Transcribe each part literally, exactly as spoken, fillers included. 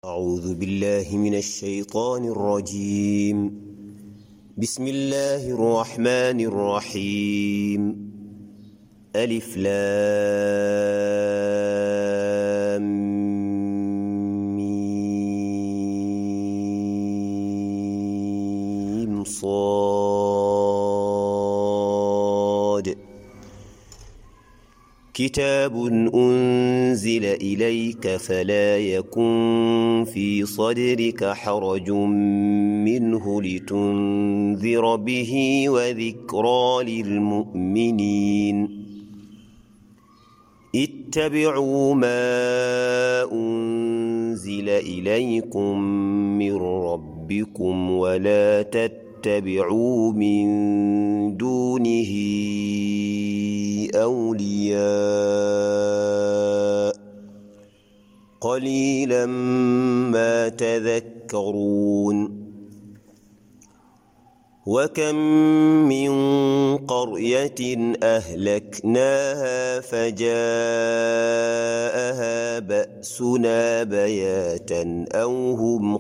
أعوذ بالله من الشيطان الرجيم. بسم الله الرحمن الرحيم. ألف لام ميم صاد. كتاب أنزل إليك فلا يكن في صدرك حرج منه لتنذر به وذكرى للمؤمنين. اتبعوا ما أنزل إليكم من ربكم ولا تتبعوا من دونه أولياء قليلا ما تذكرون. وكم من قرية أهلكناها فجاءها بأسنا بياتا أو هم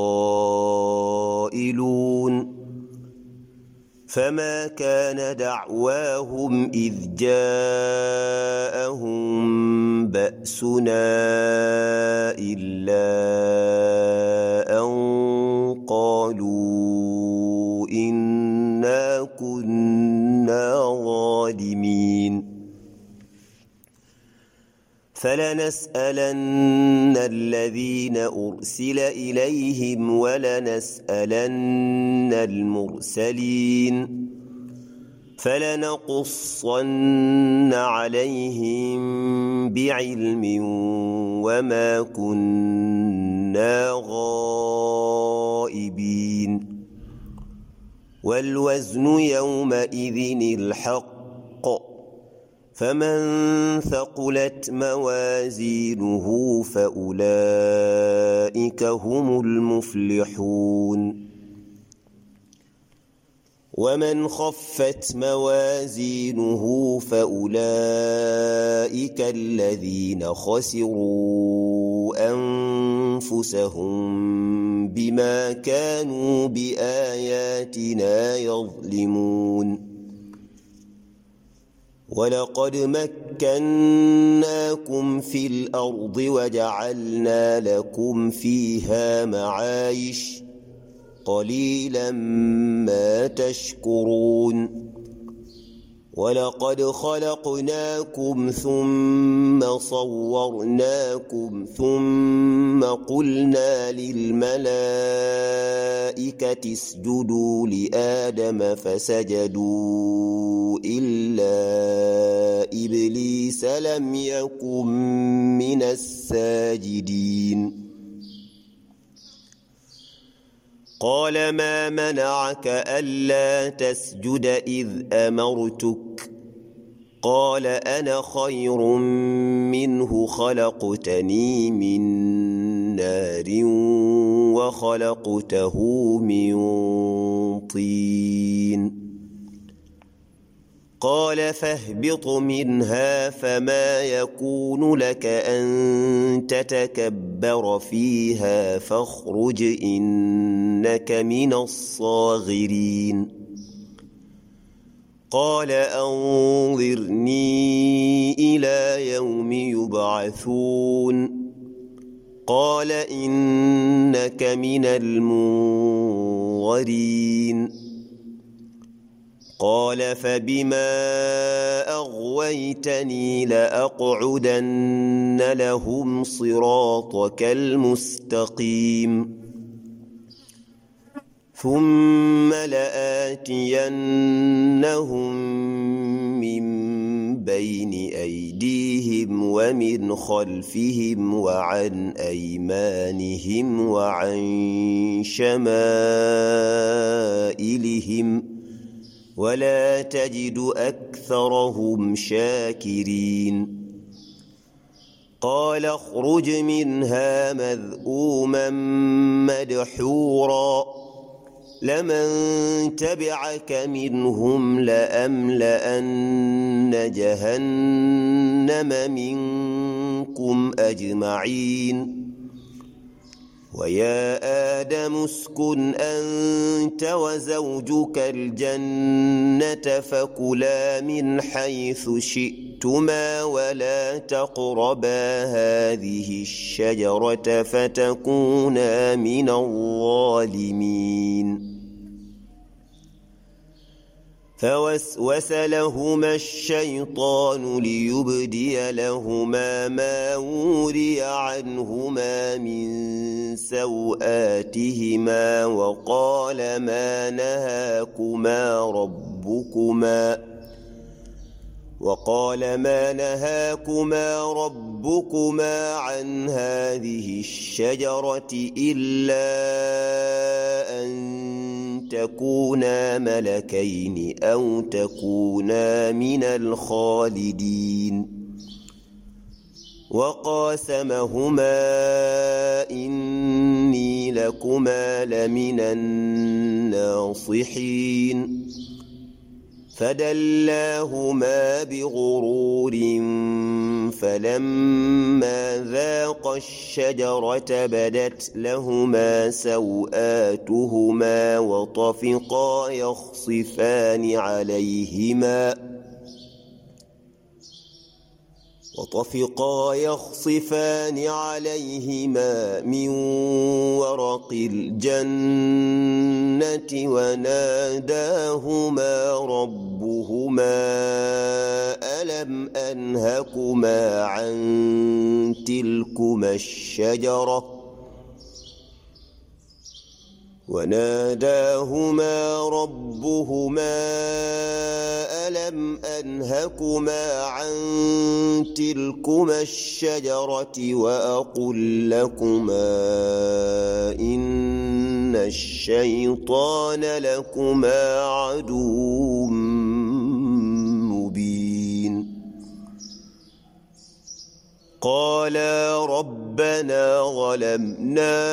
قائلون. فما كان دعواهم إذ جاءهم بأسنا إلا أن قالوا إنا كنا ظالمين. فلنسألن الذين أرسل إليهم ولنسألن المرسلين. فلنقصن عليهم بعلم وما كنا غائبين. والوزن يومئذ الحق. فمن ثقلت موازينه فأولئك هم المفلحون. ومن خفت موازينه فأولئك الذين خسروا أنفسهم بما كانوا بآياتنا يظلمون. ولقد مكناكم في الأرض وجعلنا لكم فيها معايش قليلا ما تشكرون. ولقد خلقناكم ثم صورناكم ثم قلنا للملائكة اسجدوا لآدم فسجدوا إلا إبليس لم يكن من الساجدين. قال ما منعك ألا تسجد إذ أمرتك؟ قال أنا خير منه خلقتني من نار وخلقته من طين. قال فاهبط منها فما يكون لك أن تتكبر فيها فاخرج إنك من الصاغرين. قال أنظرني إلى يوم يبعثون. قال إنك من المنظرين. قال فبما أغويتني لأقعدن لهم صراطك المستقيم ثم لآتينهم من بين أيديهم ومن خلفهم وعن أيمانهم وعن شمائلهم ولا تجد أكثرهم شاكرين. قال اخرج منها مذءوما مدحورا لمن تبعك منهم لأملأن جهنم منكم أجمعين. ويا آدم اسكن أنت وزوجك الجنة فكلا من حيث شئتما ولا تقربا هذه الشجرة فتكونا من الظالمين. فوسوس لهما الشيطان ليبدي لهما ما وري عنهما من سوآتهما وقال ما نهاكما ربكما وقال ما نهاكما ربكما عن هذه الشجرة إلا أن تكونا ملكين أو تكونا من الخالدين. وقاسمهما إني لكما لمن الناصحين. فدلاهما بغرور فلما ذاقا الشجرة بدت لهما سوآتهما وطفقا يخصفان عليهما وطفقا يخصفان عليهما من ورق الجنة وناداهما ربهما ألم أنهكما عن تلكما الشجرة وناداهما ربهما ألم أنهكما عن تلكما الشجرة وأقل لكما إن الشيطان لكما عدو مبين. قالا ربنا ظلمنا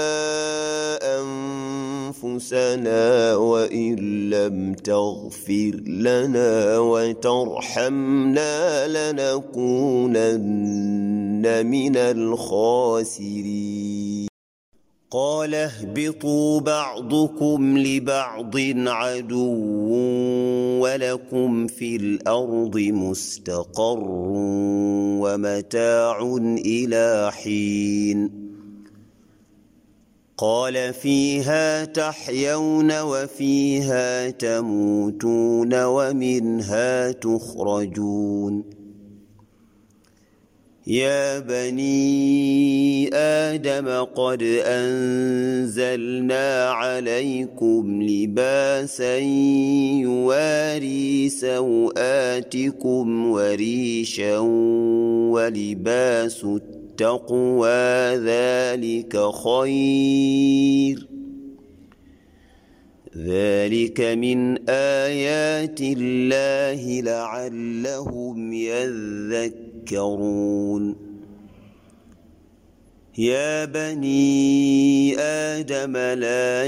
أنفسنا وإن لم تغفر لنا وترحمنا لنكونن من الخاسرين. قال اهبطوا بعضكم لبعض عدو ولكم في الأرض مستقر ومتاع إلى حين. قال فيها تحيون وفيها تموتون ومنها تخرجون. يا بني آدم قد أنزلنا عليكم لباسا يواري سوآتكم وريشا ولباس التقوى ذلك خير ذلك من آيات الله لعلهم يذكرون. يا بني آدم لا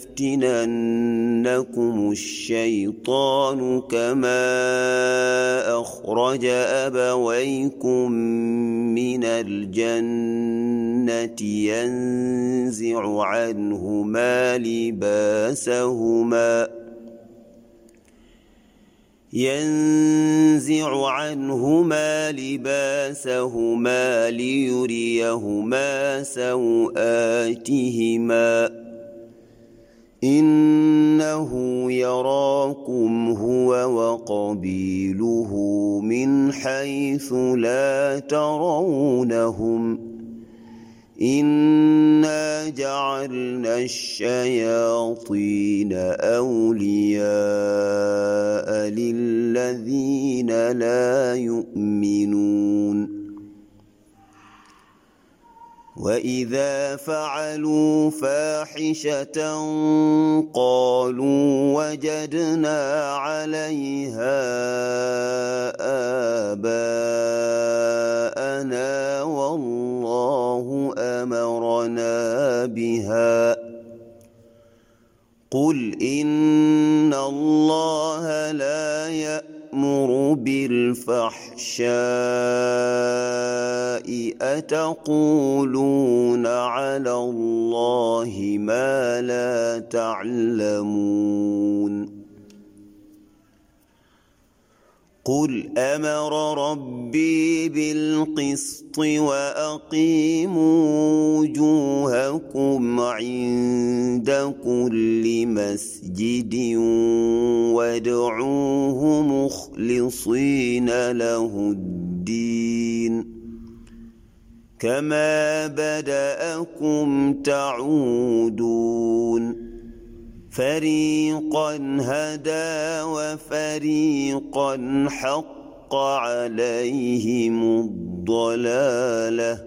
يفتننكم الشيطان كما أخرج أبويكم من الجنة ينزع عنهما لباسهما ينزع عنهما لباسهما ليريهما سوآتهما إنه يراكم هو وقبيله من حيث لا ترونهم إنا جعلنا الشياطين أولياء للذين لا يؤمنون. وإذا فعلوا فاحشة قالوا وجدنا عليها آباءنا والله أمرنا بها قل إن الله لا يأمر يأمر بالفحشاء أتقولون على الله ما لا تعلمون قل أمر ربي بالقسط وأقيموا وجوهكم عند كل مسجد وادعوه مخلصين له الدين كما بدأكم تعودون فريقا هدى وفريقا حق عليهم الضلالة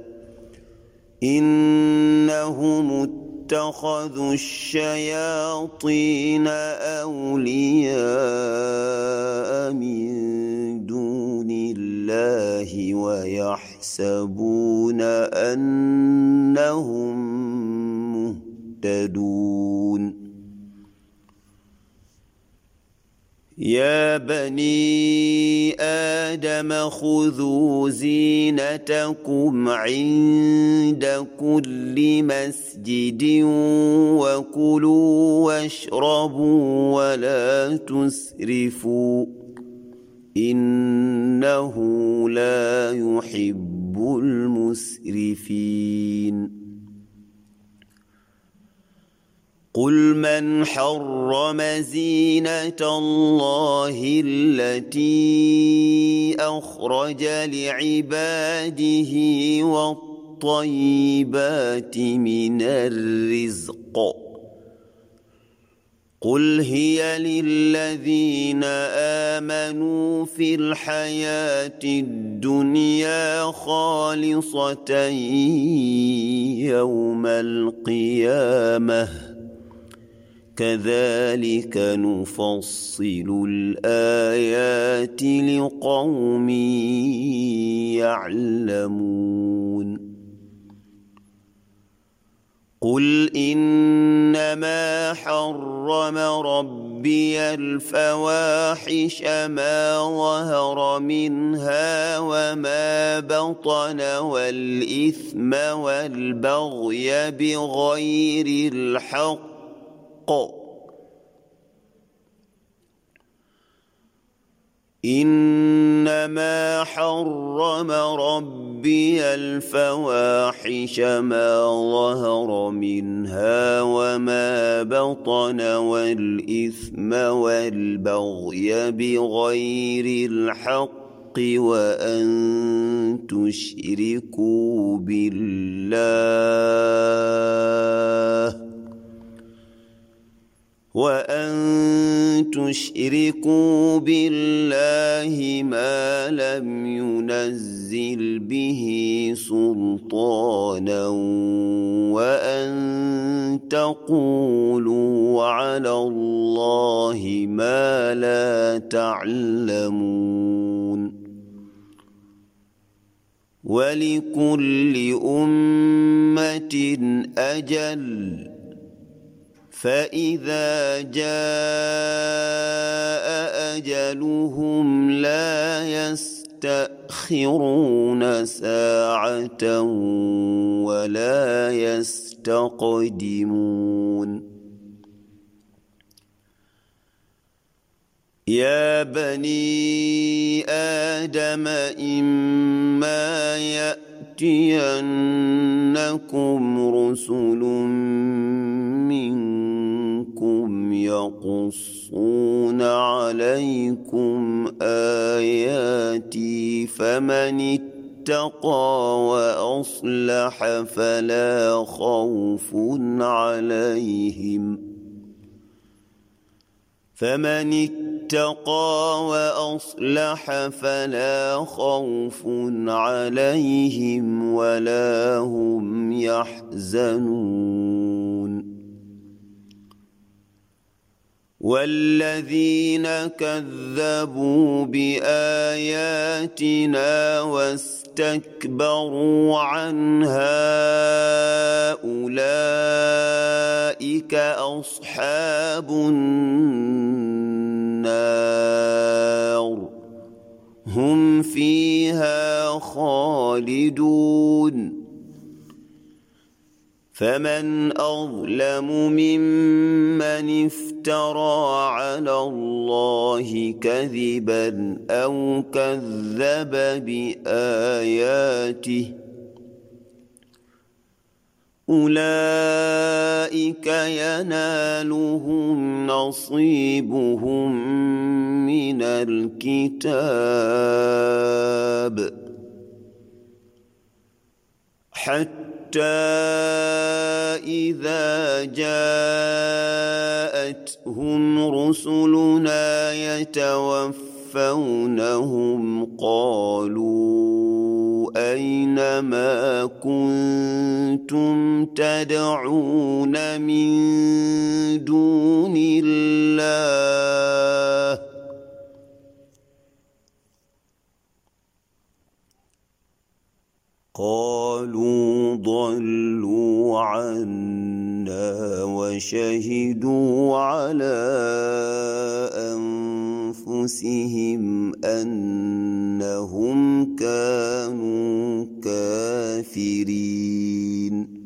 إنهم اتخذوا الشياطين أولياء من دون الله ويحسبون أنهم مهتدون يا بني آدم خذوا زينتكم عند كل مسجد وكلوا واشربوا ولا تسرفوا إنه لا يحب المسرفين قل من حرم زينة الله التي أخرج لعباده والطيبات من الرزق قل هي للذين آمنوا في الحياة الدنيا خالصة يوم القيامة كذلك نفصل الآيات لقوم يعلمون قل إنما حرم ربي الفواحش ما ظهر منها وما بطن والإثم والبغي بغير الحق إنما حرم ربي الفواحش ما ظهر منها وما بطن والإثم والبغي بغير الحق وأن تشركوا بالله وأن تشركوا بالله ما لم ينزل به سلطانا وأن تقولوا على الله ما لا تعلمون ولكل أمة أجل فإذا جاء أجلهم لا يستأخرون ساعة ولا يستقدمون يا بني آدم إما يأتينكم رسل منكم يقصون عليكم آياتي فمن اتقى وأصلح فلا خوف عليهم فمن اتقى وأصلح فلا خوف عليهم ولا هم يحزنون والذين كذبوا بآياتنا واستكبروا عنها أولئك أصحاب النار هم فيها خالدون فمن أظلم ممن افترى على الله كذبا أو كذب بآياته أولئك ينالهم نصيبهم من الكتاب حتى إذا جاءتهم رسلنا يتوفونهم قالوا أين ما كنتم تدعون من دون الله قالوا ضلوا عنا وشهدوا على أنفسهم أنهم كانوا كافرين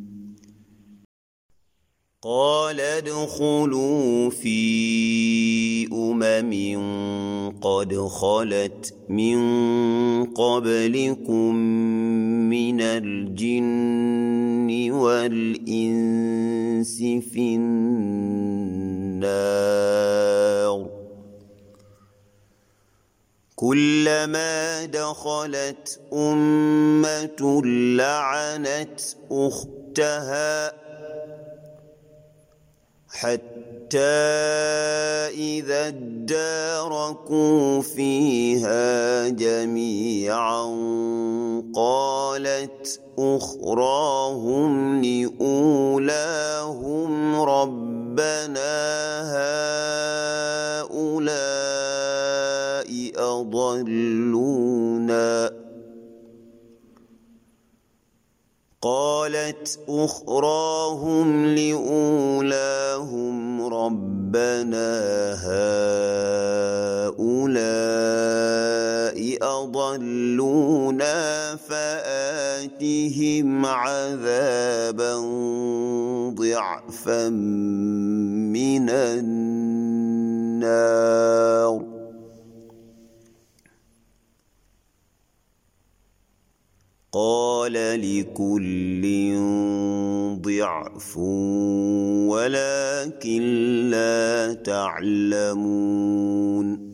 قال ادخلوا في أمم قد خلت من قبلكم من الجن والإنس في النار كلما دخلت أمة لعنت أختها حتى إذا اداركوا فيها جميعا قالت أخراهم لأولاهم ربنا هؤلاء أضلونا قالت أخراهم لأولاهم ربنا هؤلاء أضلونا فآتهم عذابا ضعفا من النار قال لكل ضعف ولكن لا تعلمون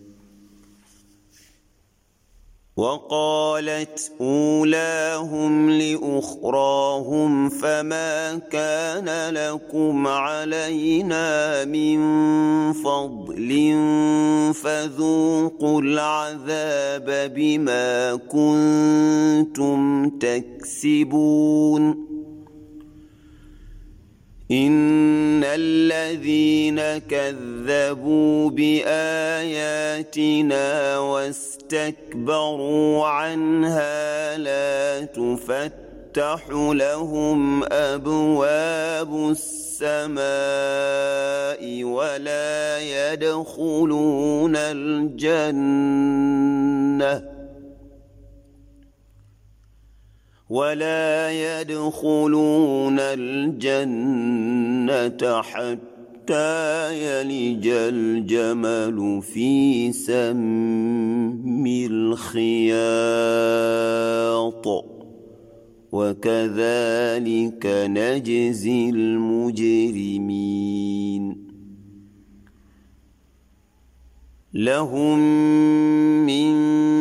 وقالت أولاهم لأخراهم فما كان لكم علينا من فضل فذوقوا العذاب بما كنتم تكسبون إن الذين كذبوا بآياتنا واستكبروا عنها لا تفتح لهم أبواب السماء ولا يدخلون الجنة ولا يدخلون الجنة حتى يلج الجمل في سم الخياط وكذلك نجزي المجرمين لهم من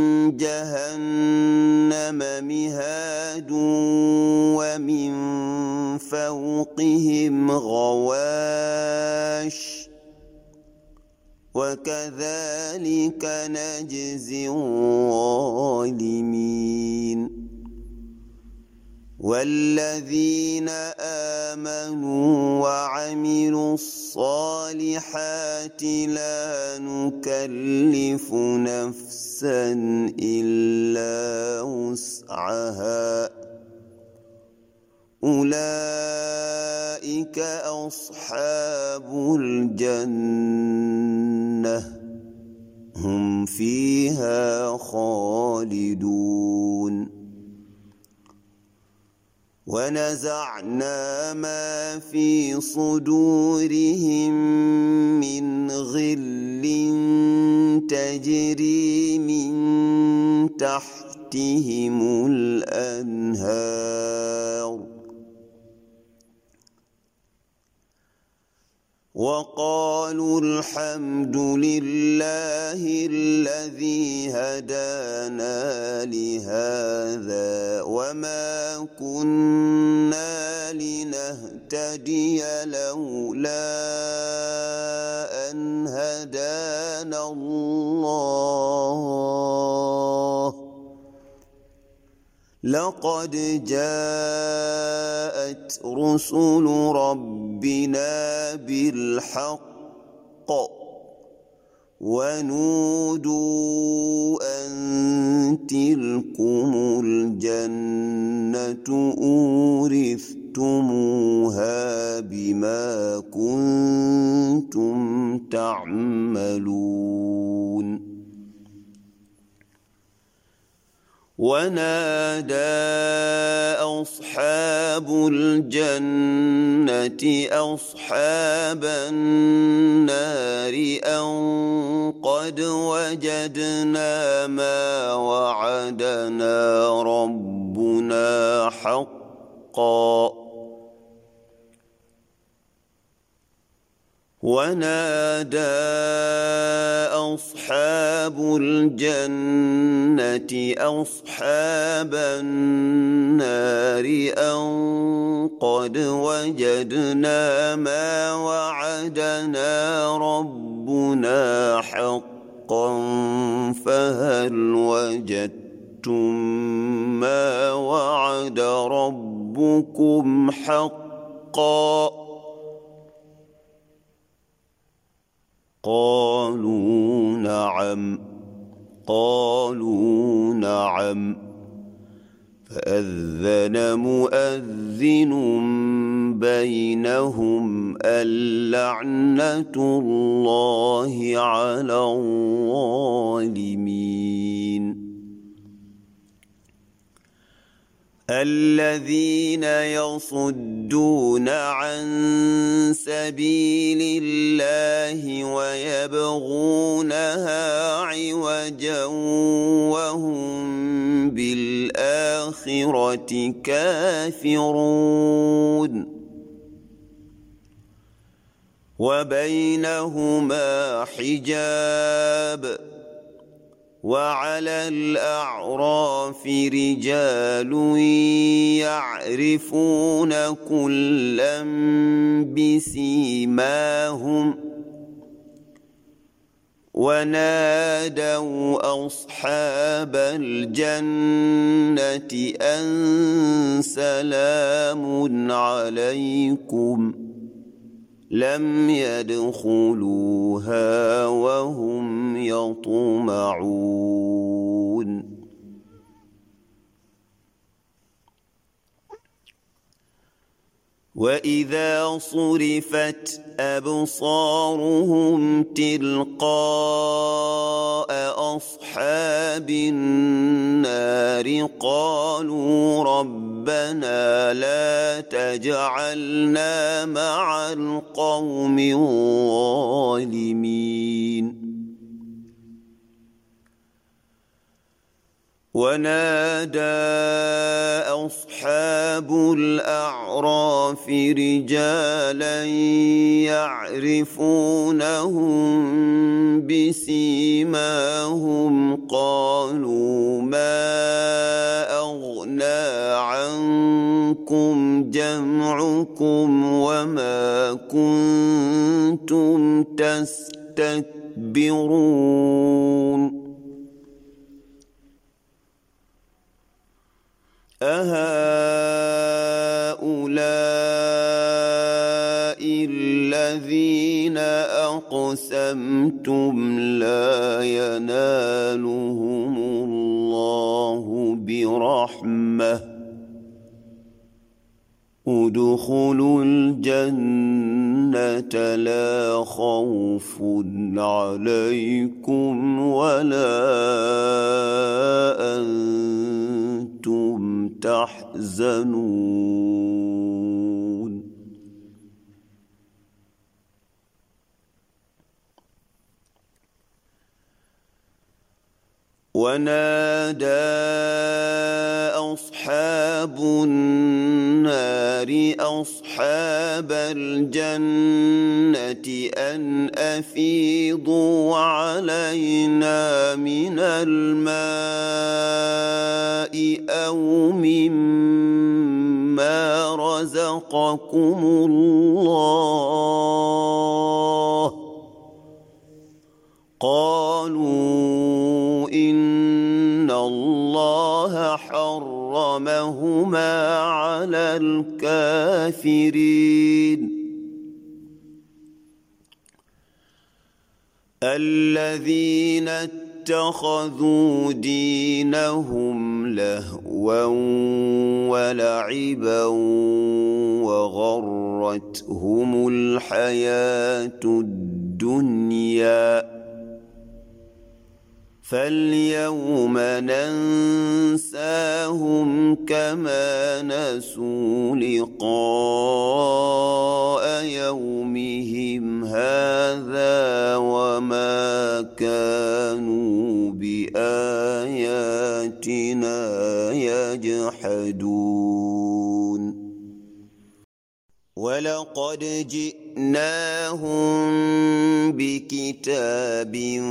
جهنم مهاد ومن فوقهم غواش وكذلك نجزي الظالمين والذين آمنوا وعملوا الصالحات لا نكلف نفسا إلا وسعها أولئك أصحاب الجنة هم فيها خالدون ونزعنا ما في صدورهم من غل تجري من تحتهم الأنهار وقالوا الحمد لله الذي هدانا لهذا وما كنا لنهتدي لولا أن هدانا الله لقد جاءت رسل ربنا بالحق ونودوا أن تلكم الجنة أورثتموها بما كنتم تعملون ونادى أصحاب الجنة أصحاب النار أن قد وجدنا ما وعدنا ربنا حقا ونادى أصحاب الجنة أصحاب النار أن قد وجدنا ما وعدنا ربنا حقا فهل وجدتم ما وعد ربكم حقا قالوا نعم قالوا نعم فأذن مؤذن بينهم اللعنة الله على الظالمين الذين يصدون عن سبيل الله ويبغونها عوجا وهم بالآخرة كافرون وبينهما حجاب وعلى الأعراف رجال يعرفون كلا بسيماهم ونادوا أصحاب الجنة أن سلام عليكم لم يدخلوها وهم يطمعون وإذا صرفت أبصارهم تلقاء أصحاب النار قالوا ربنا لا تجعلنا مع القوم الظالمين ونادى أصحاب الأعراف رجالا يعرفونهم بسيماهم قالوا ما أغنى عنكم جمعكم وما كنتم تستكبرون أهؤلاء الذين أقسمتم لا ينالهم الله برحمة ادخلوا الجنة لا خوف عليكم ولا أنتم تحزنون ونادى أصحاب النار أصحاب الجنة أن أفيضوا علينا من الماء أو مما رزقكم الله قالوا إن الله حرمهما على الكافرين الذين اتخذوا دينهم لهوا ولعبا وغرتهم الحياة الدنيا فاليوم ننساهم كما نسوا لقاء يومهم هذا وما كانوا بآياتنا يجحدون ولقد جئناهم بكتاب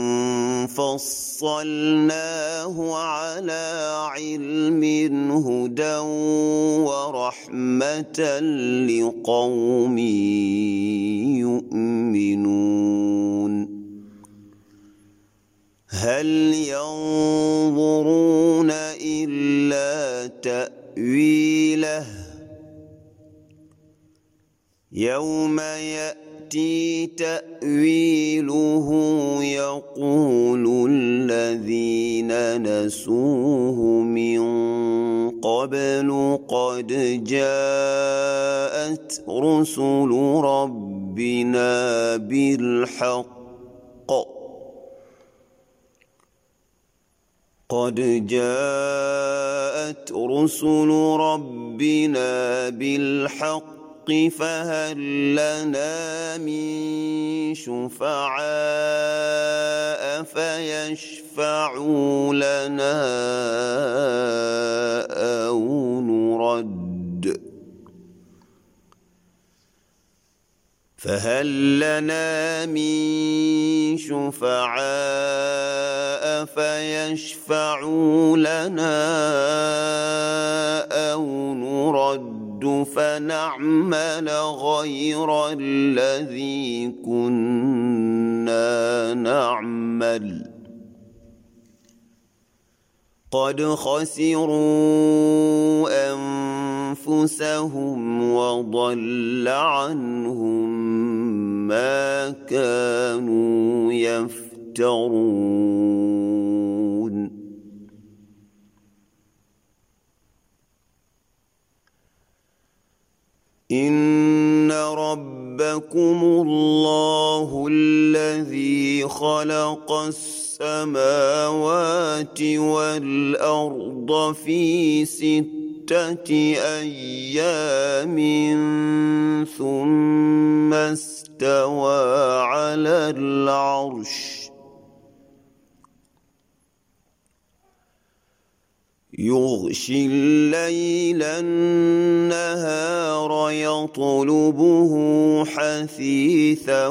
فصلناه على علم هدى ورحمة لقوم يؤمنون هل ينظرون إلا تأويله يوم يأتي تأويله يقول الذين نسوه من قبل قد جاءت رسل ربنا بالحق قد جاءت رسل ربنا بالحق فهل لنا من شفعاء فيشفعوا لنا أو نرد فهل لنا من شفعاء فيشفعوا لنا أو نرد فنعمل غير الذي كنا نعمل قد خسروا أنفسهم وضل عنهم ما كانوا يفترون إن ربكم الله الذي خلق السماوات والأرض في ستة أيام ثم استوى على العرش يغشي الليل النهار يطلبه حثيثا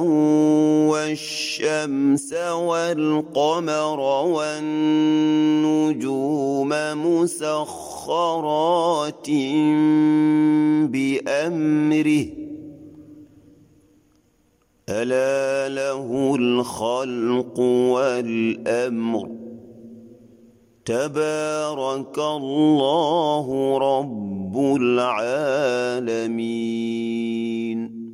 والشمس والقمر والنجوم مسخرات بأمره ألا له الخلق والأمر تبارك الله رب العالمين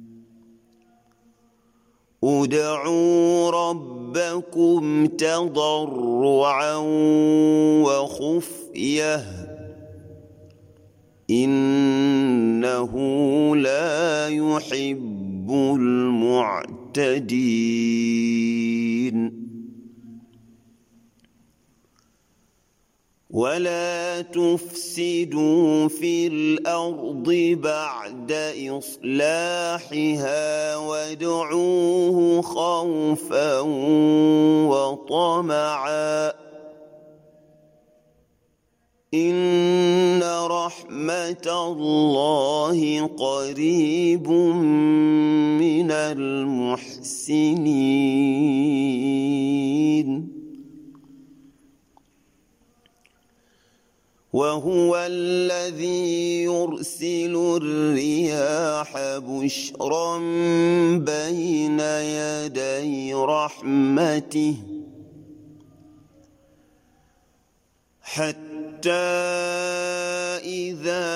ادعوا ربكم تضرعا وخفية إن إنه لا يحب المعتدين ولا تفسدوا في الأرض بعد إصلاحها وادعوه خوفا وطمعا إن رحمة الله قريب من المحسنين وهو الذي يرسل الرياح بشرا بين يدي رحمته حتى إذا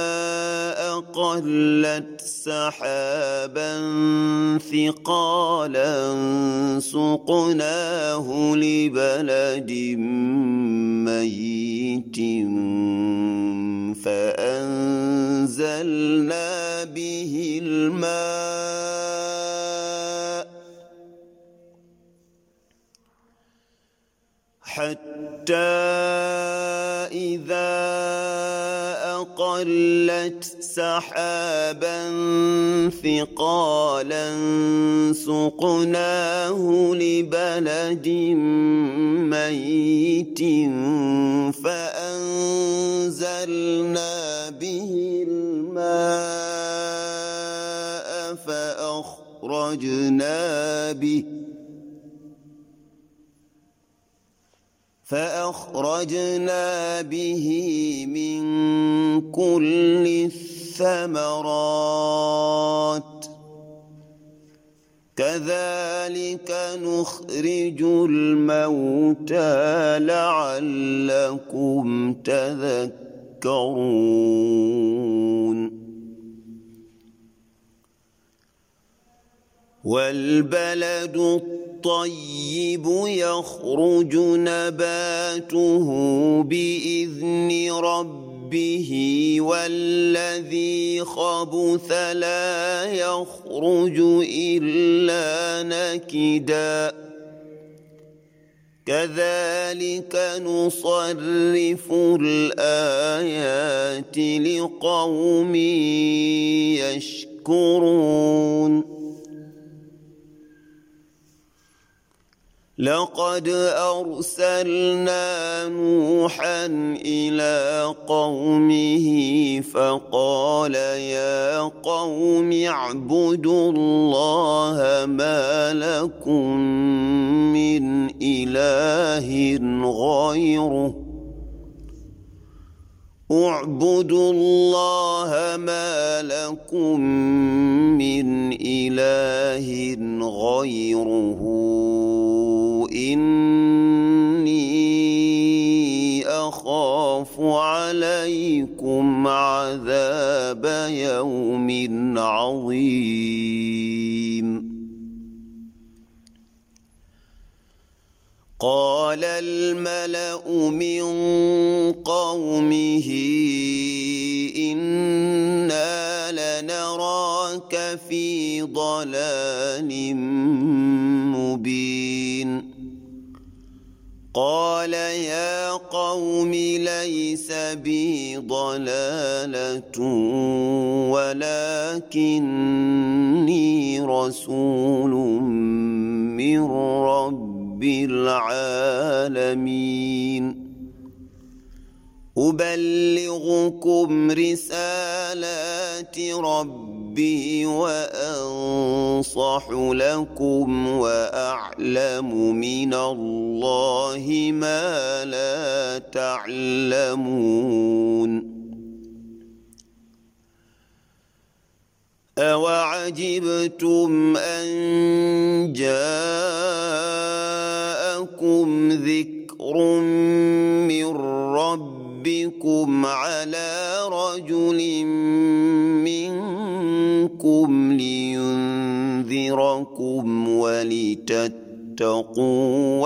أقلت سحابا ثقالا سقناه لبلد ميت فأنزلنا به الماء حتى إذا أقلت سحابا ثقالا سقناه لبلد ميت فأنزلنا به الماء فأخرجنا به فأخرجنا به من كل الثمرات كذلك نخرج الموتى لعلكم تذكرون والبلد الطيب يخرج نباته بإذن ربه والذي خبث لا يخرج إلا نكدا كذلك نصرف الآيات لقوم يشكرون لقد أرسلنا نوحا إلى قومه فقال يا قوم اعبدوا الله ما لكم من إله غيره اعبدوا الله ما لكم من إله غيره إني أخاف عليكم عذاب يوم عظيم قال الملأ من قومه إنا لنراك في ضلال مبين قال يا قوم ليس بي ضلالة ولكني رسول من رب العالمين أبلغكم رسالات ربي وأنصح لكم وأعلم من الله ما لا تعلمون أوعجبتم أن جاءكم ذكر من ربكم على رجل منكم لينذركم ولتتقوا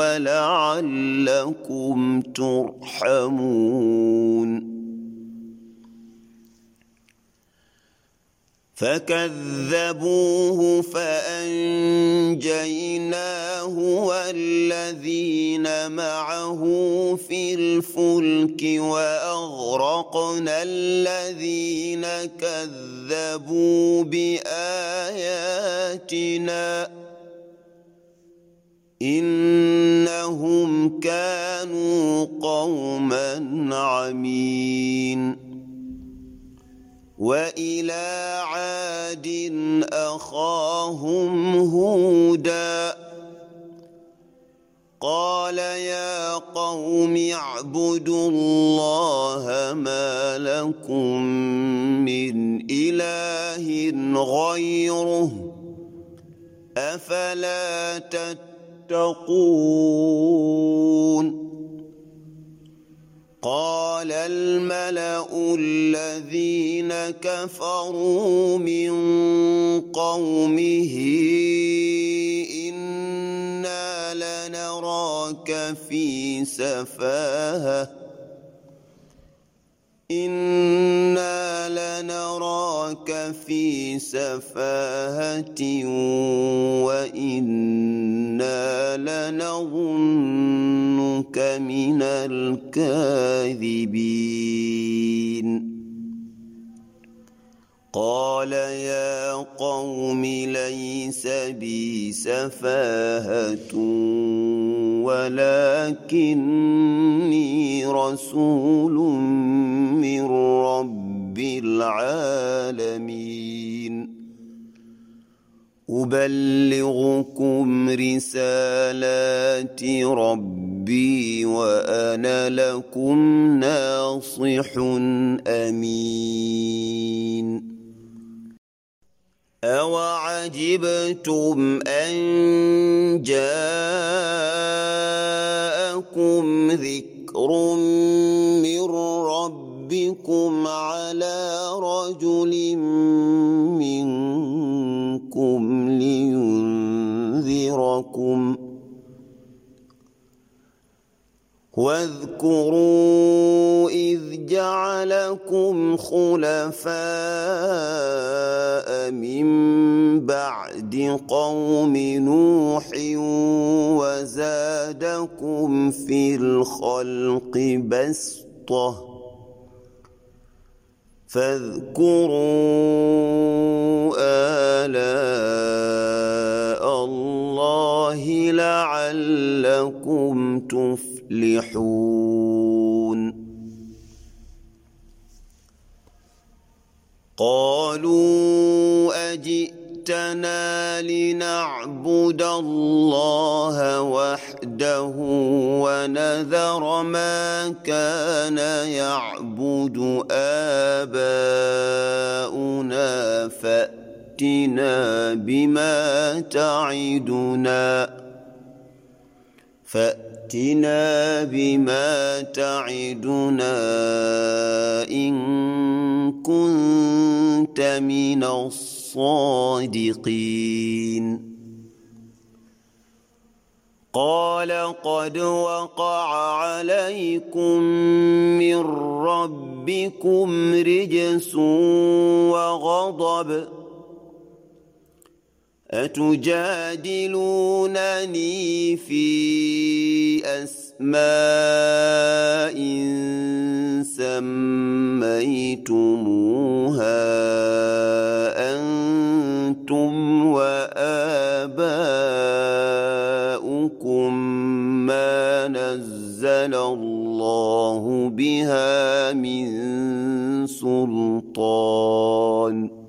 ولعلكم ترحمون فكذبوه فأنجيناه والذين معه في الفلك وأغرقنا الذين كذبوا بآياتنا إنهم كانوا قوما عمين وإلى عاد أخاهم هودا قال يا قوم اعبدوا الله ما لكم من إله غيره أفلا تتقون قال الملأ الذين كفروا من قومه إنا لنراك في سفاهة إنا لنراك في سفاهة وإنا لنظنك من الكاذبين قال يا قوم ليس بي سفاهة ولكني رسول من رب العالمين أبلغكم رسالات ربي وأنا لكم ناصح أمين أوعجبتم أن جاءكم ذكر من ربكم على رجل منكم لينذركم واذكروا إذ جعلكم خلفاء من بعد قوم نوح وزادكم في الخلق بسطة فاذكروا آلاء الله لعلكم تفلحون قالوا أجئتنا لنعبد الله وحده ونذر ما كان يعبد آباؤنا فأتنا بما تعدنا فأتنا بما تعدنا إن كنت من الصادقين قال قد وقع عليكم من ربكم رجس وغضب أتجادلونني في أسماء سميتموها أنتم وآباؤكم ما نزل الله بها من سلطان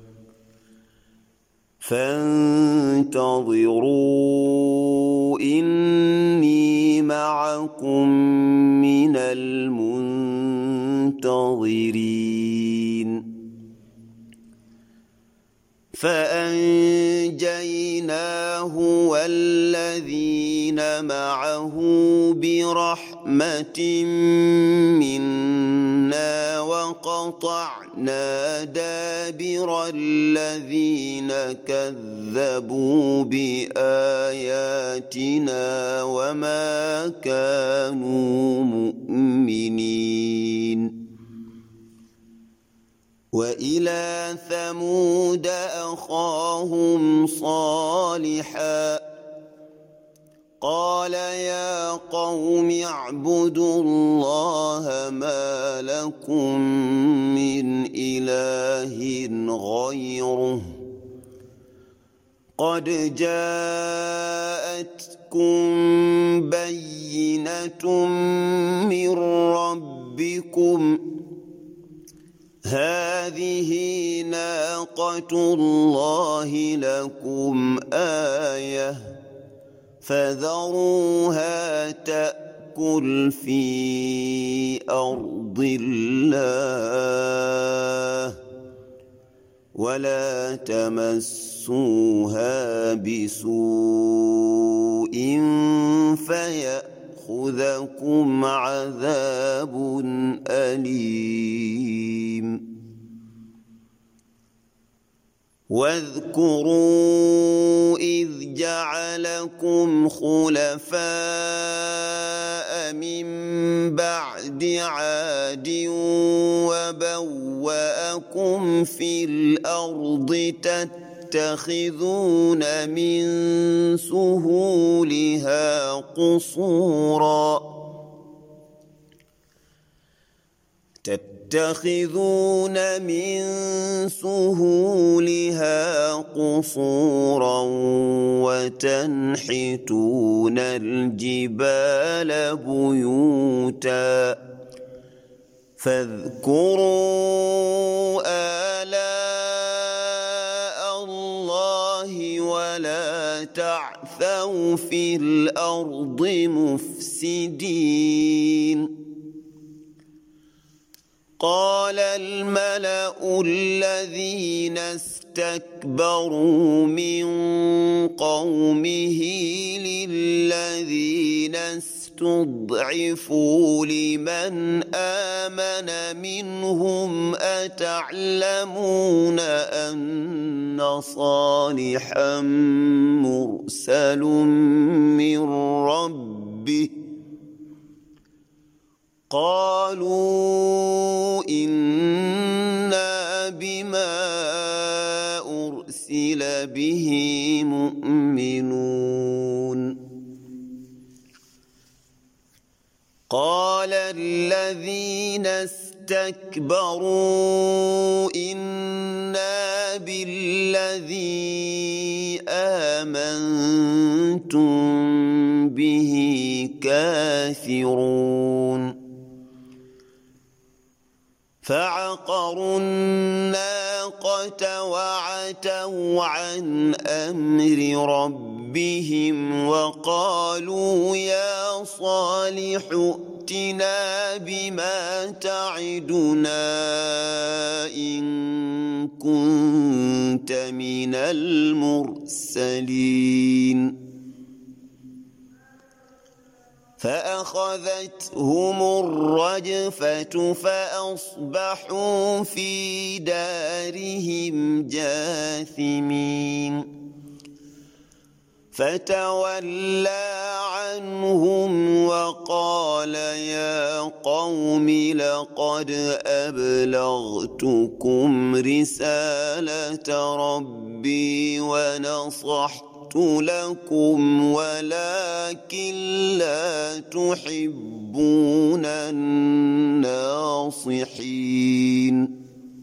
فانتظروا إني معكم من المنتظرين فأنجيناه والذين معه برحمة منا وقطعنا دابر الذين كذبوا بآياتنا وما كانوا مؤمنين وإلى ثمود أخاهم صالحا قال يا قوم اعبدوا الله ما لكم من إله غيره قد جاءتكم بينة من ربكم هذه ناقة الله لكم آية فذروها تأكل في أرض الله ولا تمسوها بسوء فيأخذكم عذاب أليم واذكروا إذ جعلكم خلفاء من بعد عاد وبوأكم في الأرض تتخذون من سهولها قصورا تتخذون من سهولها قصورا وتنحتون الجبال بيوتا فاذكروا آلاء الله ولا تعثوا في الأرض مفسدين قال الملأ الذين استكبروا من قومه للذين استضعفوا لمن آمن منهم أتعلمون أن صالحا مرسل من ربه قالوا إنا بما أرسل به مؤمنون قال الذين استكبروا إنا بالذي آمنتم به كافرون فعقروا الناقة وعتوا عن أمر ربهم وقالوا يا صالح ائتنا بما تعدنا إن كنت من المرسلين فأخذتهم الرجفة فأصبحوا في دارهم جاثمين فتولى عنهم وقال يا قوم لقد أبلغتكم رسالة ربي ونصحت لكم ولكن لا تحبون الناصحين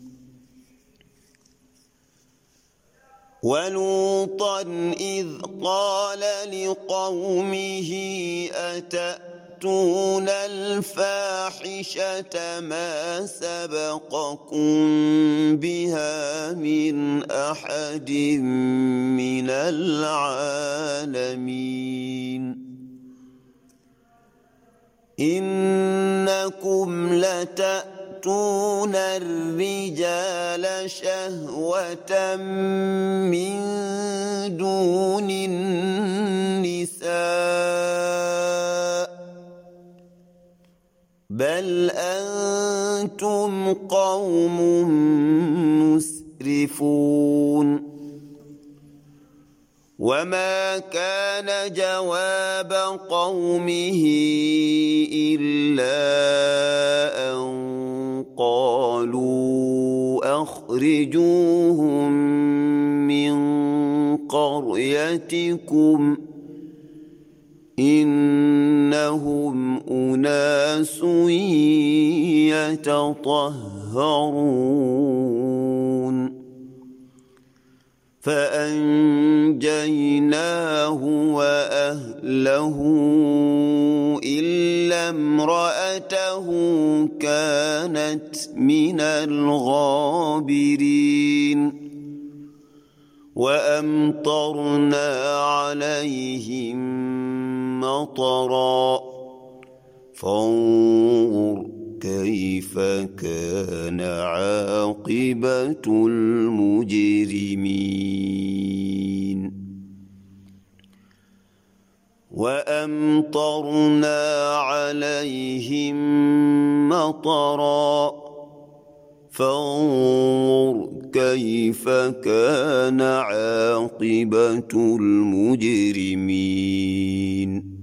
ولوطا إذ قال لقومه أتأتون الفاحشة ما سبقكم بها من أحد من العالمين إنكم لتأتون الرجال شهوة من دون النساء بل أنتم قوم مسرفون وما كان جواب قومه إلا أن قالوا أخرجوهم من قريتكم إنهم أناس يتطهرون فأنجيناه وأهله إلا امرأته كانت من الغابرين وأمطرنا عليهم مطرا فانظر كيف كان عاقبة المجرمين وأمطرنا عليهم مطرا فانظر كيف كان عاقبة المجرمين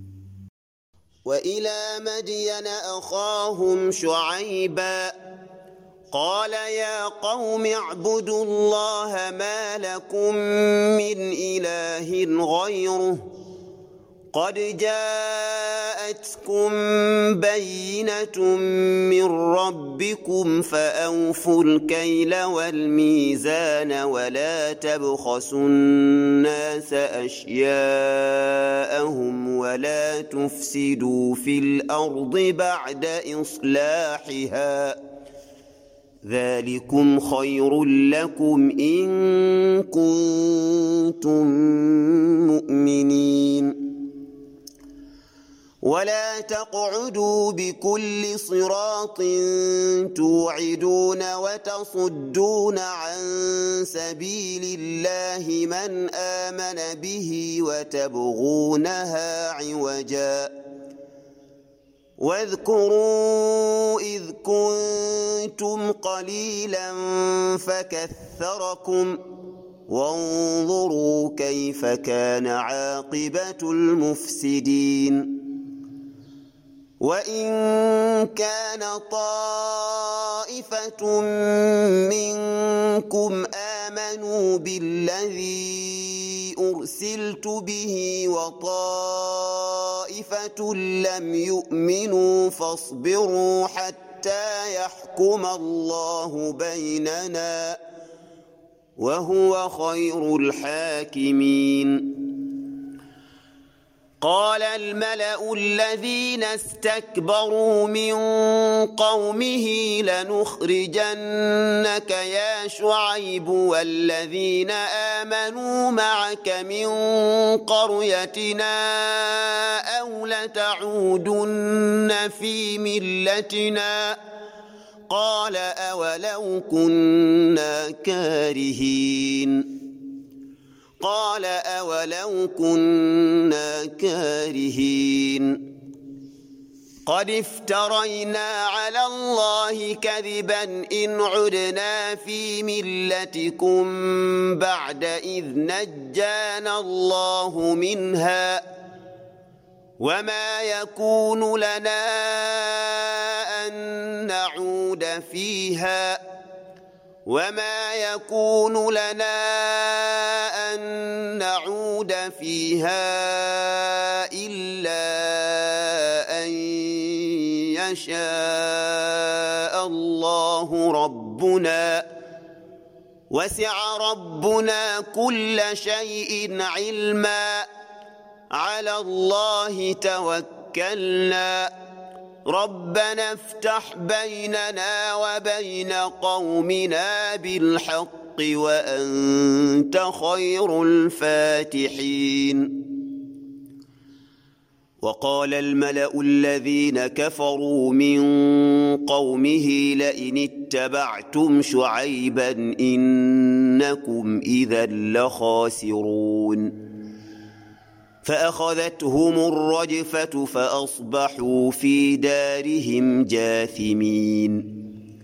وإلى مدين أخاهم شعيبا قال يا قوم اعبدوا الله ما لكم من إله غيره قد جاءتكم بينة من ربكم فأوفوا الكيل والميزان ولا تبخسوا الناس أشياءهم ولا تفسدوا في الأرض بعد إصلاحها ذلكم خير لكم إن كنتم مؤمنين ولا تقعدوا بكل صراط توعدون وتصدون عن سبيل الله من آمن به وتبغونها عوجا واذكروا إذ كنتم قليلا فكثركم وانظروا كيف كان عاقبة المفسدين وإن كان طائفة منكم آمنوا بالذي أرسلت به وطائفة لم يؤمنوا فاصبروا حتى يحكم الله بيننا وهو خير الحاكمين قال الملأ الذين استكبروا من قومه لنخرجنك يا شعيب والذين آمنوا معك من قريتنا أو لتعودن في ملتنا قال أولو كنا كارهين قال أولو كنا كارهين قد افترينا على الله كذبا إن عدنا في ملتكم بعد إذ نجانا الله منها وما يكون لنا أن نعود فيها وما يكون لنا أن نعود فيها إلا أن يشاء الله ربنا وسع ربنا كل شيء علما على الله توكلنا ربنا افتح بيننا وبين قومنا بالحق وأنت خير الفاتحين وقال الملأ الذين كفروا من قومه لئن اتبعتم شعيبا إنكم إذا لخاسرون فأخذتهم الرجفة فأصبحوا في دارهم جاثمين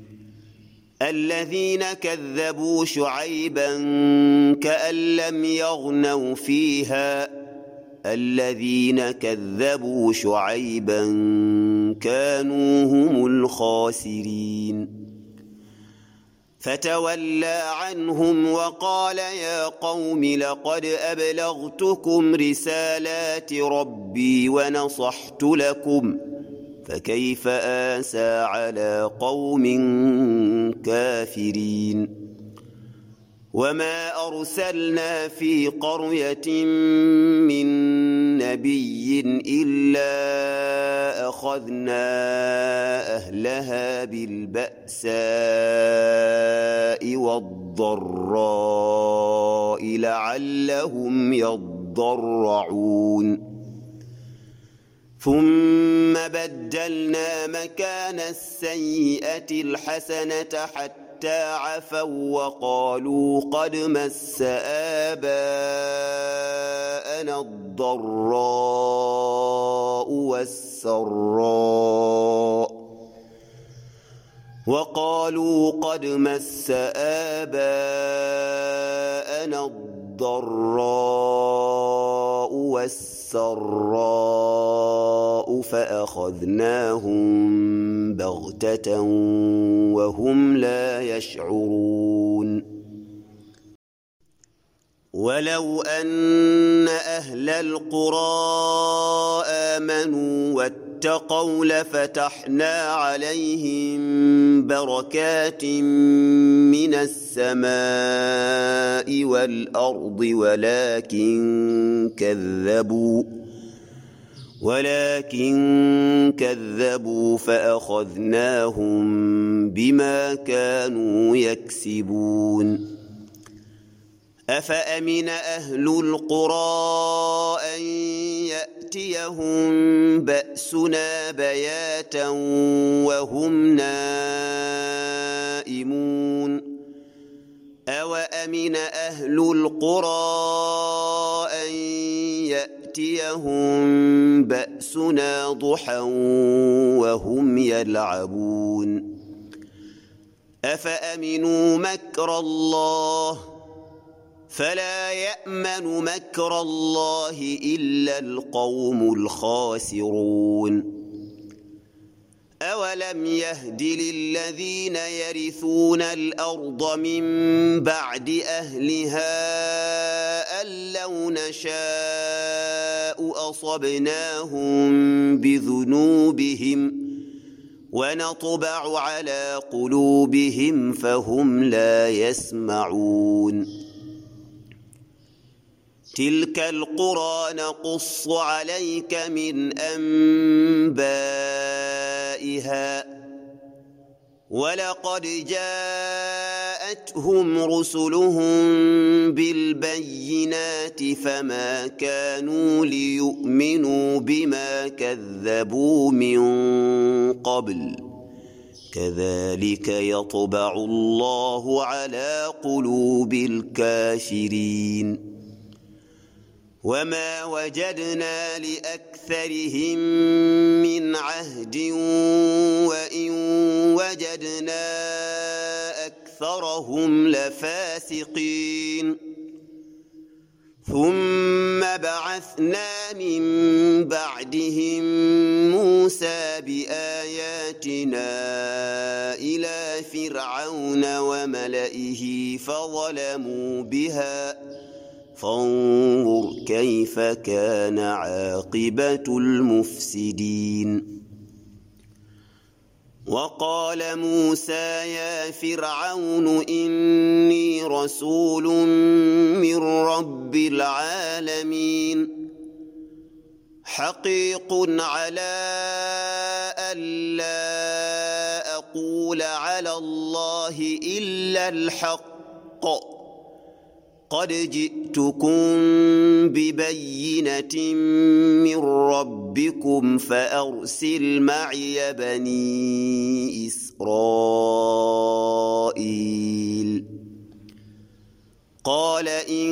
الذين كذبوا شعيبا كأن لم يغنوا فيها الذين كذبوا شعيبا كانوا هم الخاسرين فتولى عنهم وقال يا قوم لقد أبلغتكم رسالات ربي ونصحت لكم فكيف آسى على قوم كافرين وما أرسلنا في قرية من نبي إلا أخذنا أهلها بالبأساء والضراء لعلهم يضرعون ثم بدلنا مكان السيئة الحسنة حتى حتى عفوا وقالوا قد مس آباءنا الضراء والسراء وقالوا قد مس آباءنا الضراء والسراء فأخذناهم بغتة وهم لا يشعرون ولو أن أهل القرى آمنوا واتقوا لفتحنا عليهم بركات من السماء والأرض ولكن كذبوا ولكن كذبوا فأخذناهم بما كانوا يكسبون أفأمن أهل القرى أن يأتيهم بأسنا بياتا وهم نائمون أوأمن أهل القرى أن يأتيهم بأسنا ضحى وهم يلعبون أفأمنوا مكر الله فلا يأمن مكر الله إلا القوم الخاسرون أولم يهد للذين يرثون الأرض من بعد أهلها أن لو نشاء أصبناهم بذنوبهم ونطبع على قلوبهم فهم لا يسمعون تلك القرى نقص عليك من أنبائها ولقد جاءتهم رسلهم بالبينات فما كانوا ليؤمنوا بما كذبوا من قبل كذلك يطبع الله على قلوب الكافرين وما وجدنا لأكثرهم من عهد وإن وجدنا أكثرهم لفاسقين ثم بعثنا من بعدهم موسى بآياتنا إلى فرعون وملئه فظلموا بها فانظر كيف كان عاقبة المفسدين وقال موسى يا فرعون إني رسول من رب العالمين حقيق على ألا أقول على الله إلا الحق قد جئتكم ببينة من ربكم فأرسل معي بني إسرائيل قال إن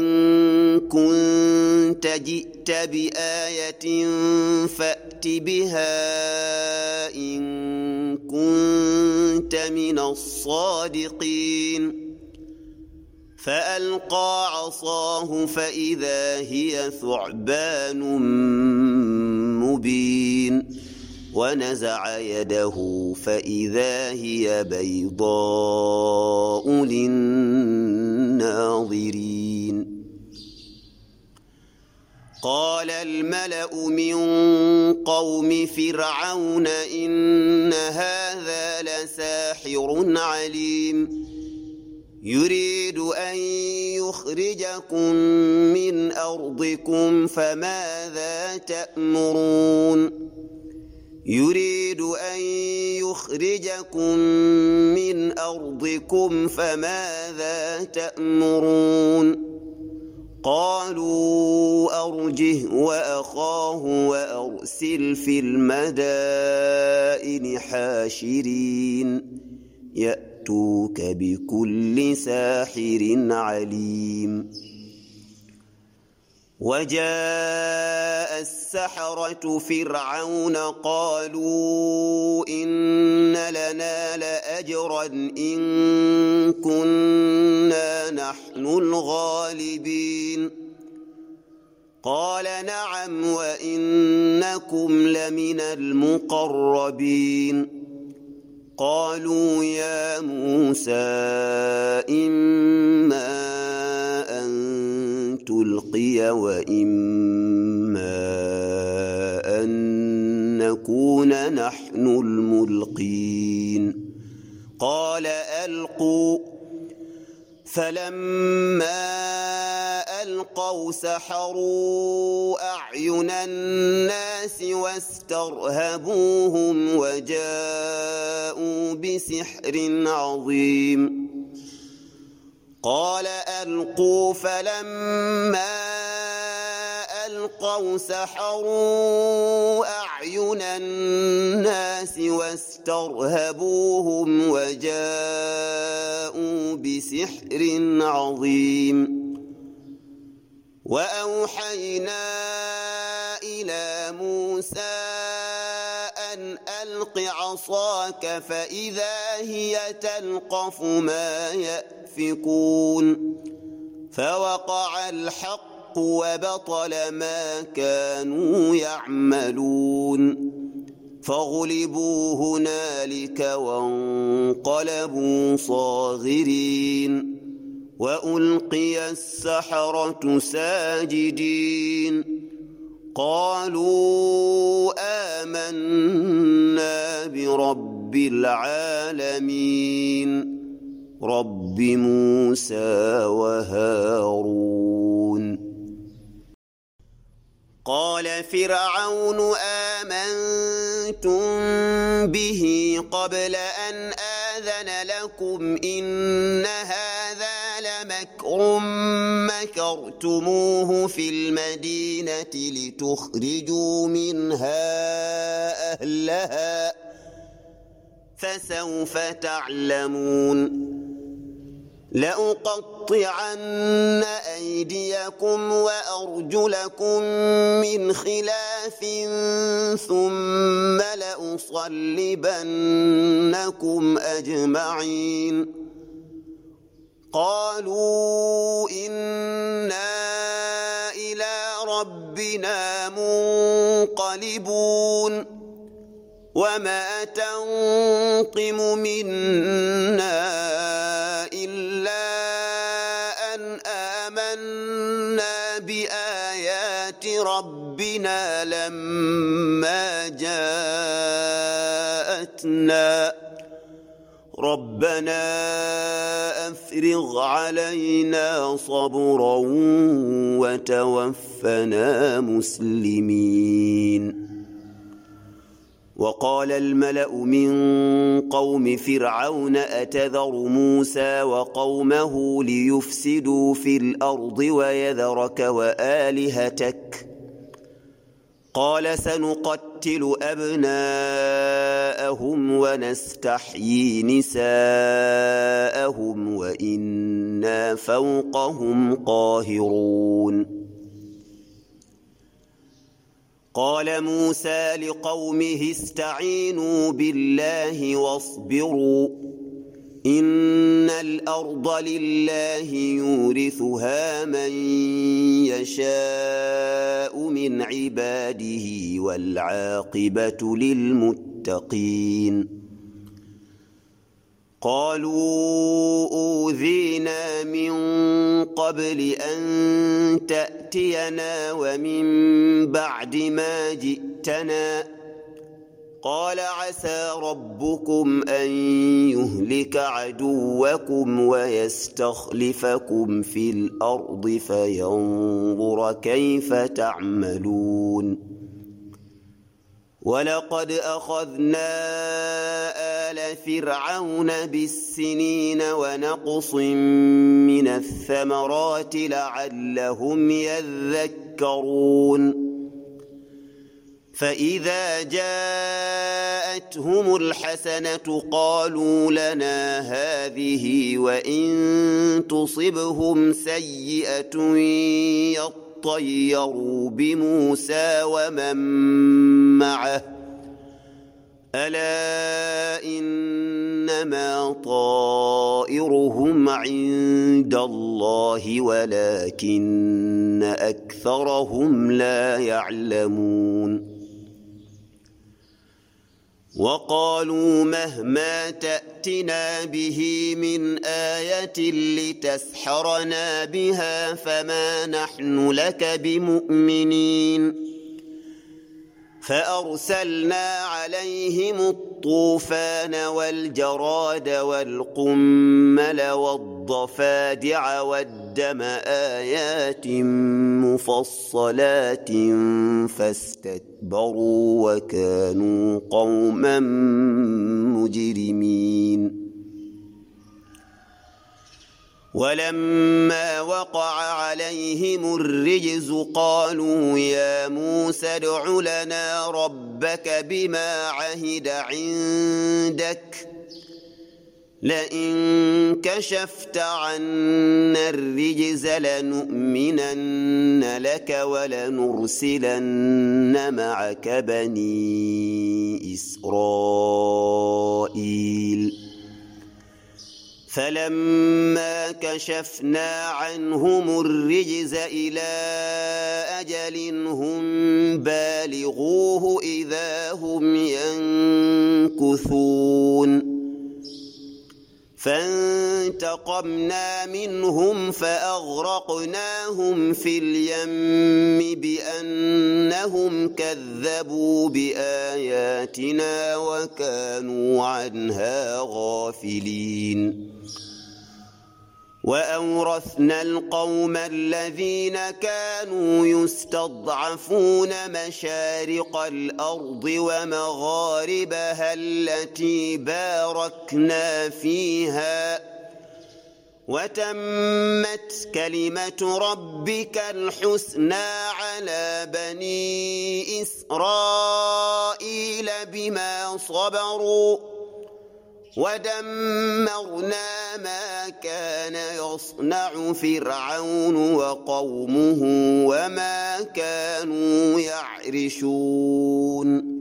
كنت جئت بآية فأت بها إن كنت من الصادقين فألقى عصاه فإذا هي ثعبان مبين ونزع يده فإذا هي بيضاء للناظرين قال الملأ من قوم فرعون إن هذا لساحر عليم يريد أن يخرجكم من أرضكم فماذا تأمرون يريد أن يخرجكم من أرضكم فماذا تأمرون قالوا أرجه وأخاه وأرسل في المدائن حاشرين يأتوك بكل ساحر عليم وجاء السحرة فرعون قالوا إن لنا لأجرا إن كنا نحن الغالبين قال نعم وإنكم لمن المقربين قالوا يا موسى إما أن تلقي وإما أن نكون نحن الملقين قال ألقوا فلما ألقوا سحروا أعين الناس واسترهبوهم وجاءوا بسحر عظيم قال ألقوا فلما ألقوا سحروا أعين الناس واسترهبوهم وجاءوا بسحر عظيم وأوحينا إلى موسى أن ألق عصاك فإذا هي تلقف ما يأفكون فوقع الحق وبطل ما كانوا يعملون فغلبوا هنالك وانقلبوا صاغرين وألقي السحرة ساجدين قالوا آمنا برب العالمين رب موسى وهارون قال فرعون آمنتم به قبل أن آذن لكم إن هذا لمكر مكرتموه في المدينة لتخرجوا منها أهلها فسوف تعلمون لأقطعن أيديكم وأرجلكم من خلاف ثم لأصلبنكم أجمعين قالوا إنا إلى ربنا منقلبون وما تنقم منا إلا أن آمنا بآيات ربنا لما جاءتنا ربنا أفرغ علينا صبرا وتوفنا مسلمين وقال الملأ من قوم فرعون أتذر موسى وقومه ليفسدوا في الأرض ويذرك وآلهتك قال سنقتل أبناءهم ونستحيي نساءهم وإنا فوقهم قاهرون قال موسى لقومه استعينوا بالله واصبروا إن الأرض لله يورثها من يشاء من عباده والعاقبة للمتقين قالوا أوذينا من قبل أن تأتينا ومن بعد ما جئتنا قال عسى ربكم أن يهلك عدوكم ويستخلفكم في الأرض فينظر كيف تعملون ولقد أخذنا آل فرعون بالسنين ونقص من الثمرات لعلهم يذكرون فإذا جاءتهم الحسنة قالوا لنا هذه وإن تصبهم سيئة يطيروا بموسى ومن معه ألا إنما طائرهم عند الله ولكن أكثرهم لا يعلمون وقالوا مهما تأتنا به من آية لتسحرنا بها فما نحن لك بمؤمنين فأرسلنا عليهم الطوفان والجراد والقمل والضفادع والدم آيات مفصلات فاستكبروا وكانوا قوما مجرمين ولما وقع عليهم الرجز قالوا يا موسى ادع لنا ربك بما عهد عندك لئن كشفت عنا الرجز لنؤمنن لك ولنرسلن معك بني إسرائيل فلما كشفنا عنهم الرجز إلى أجل هم بالغوه إذا هم ينكثون فانتقمنا منهم فأغرقناهم في اليم بأنهم كذبوا بآياتنا وكانوا عنها غافلين وأورثنا القوم الذين كانوا يستضعفون مشارق الأرض ومغاربها التي باركنا فيها وتمت كلمة ربك الحسنى على بني إسرائيل بما صبروا ودمرنا ما كان يصنع فرعون وقومه وما كانوا يعرشون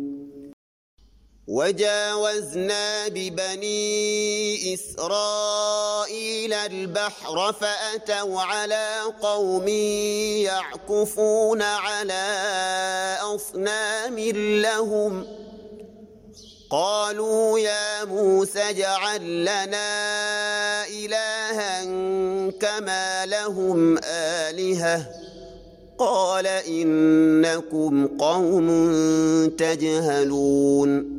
وجاوزنا ببني إسرائيل البحر فأتوا على قوم يعكفون على أصنام لهم قالوا يا موسى اجعل لنا إلها كما لهم آلهة قال إنكم قوم تجهلون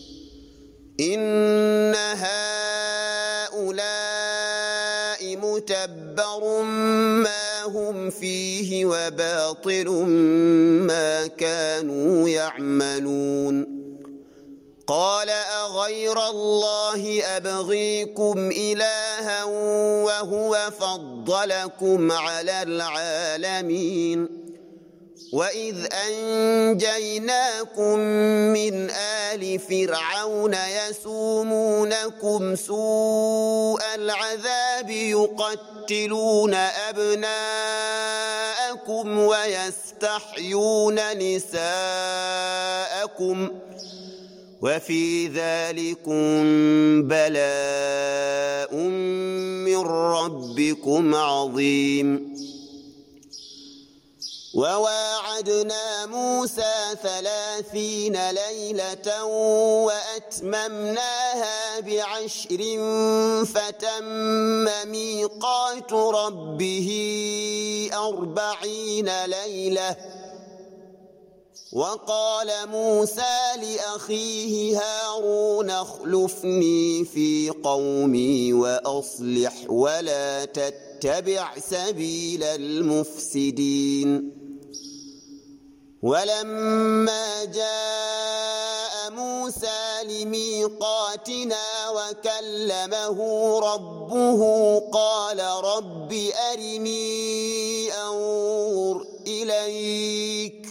إن هؤلاء متبر ما هم فيه وباطل ما كانوا يعملون قال أغير الله أبغيكم إلها وهو فضلكم على العالمين وإذ أنجيناكم من آل فرعون يسومونكم سوء العذاب يقتلون أبناءكم ويستحيون نساءكم وفي ذلكم بلاء من ربكم عظيم. وواعدنا موسى ثلاثين ليلة وأتممناها بعشر فتم ميقات ربه أربعين ليلة. وقال موسى لأخيه هارون اخلفني في قومي وأصلح ولا تتبع سبيل المفسدين. ولما جاء موسى لميقاتنا وكلمه ربه قال رب أرني أنظر إليك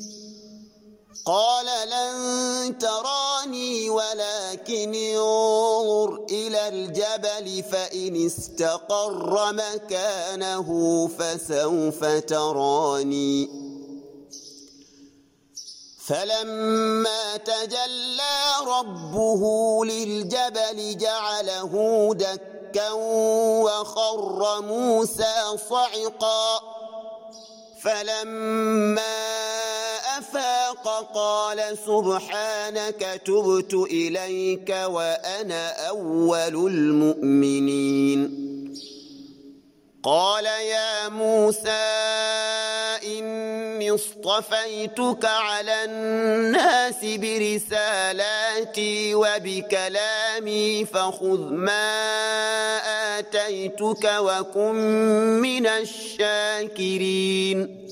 قال لن تراني ولكن انظر إلى الجبل فإن استقر مكانه فسوف تراني. فلما تجلى ربه للجبل جعله دكا وخر موسى صعقا. فلما أفاق قال سبحانك تبت إليك وأنا أول المؤمنين. قال يا موسى إني اصطفيتك على الناس برسالاتي وبكلامي فخذ ما آتيتك وكن من الشاكرين.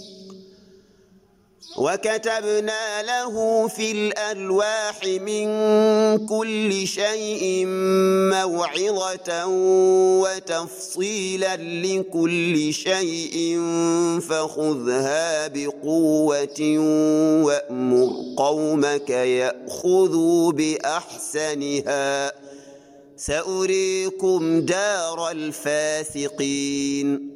وكتبنا له في الألواح من كل شيء موعظة وتفصيلا لكل شيء فخذها بقوة وأمر قومك يأخذوا بأحسنها سأريكم دار الفاسقين.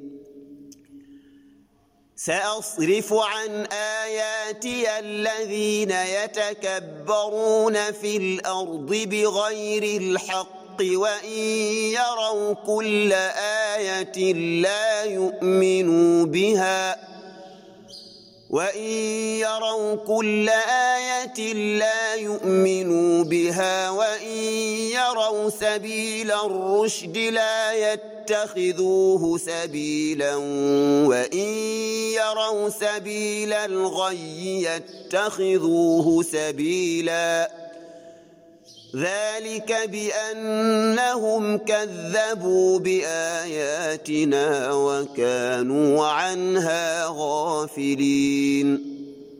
سأصرف عن آياتي الذين يتكبرون في الأرض بغير الحق وإن يروا كل آية لا يؤمنوا بها وإن يروا كل آية لا يؤمنوا بها وإن يروا سبيل الرشد لا يتخذوه سبيلا وإن يروا سبيل الغي يتخذوه سبيلا. ذلك بأنهم كذبوا بآياتنا وكانوا عنها غافلين.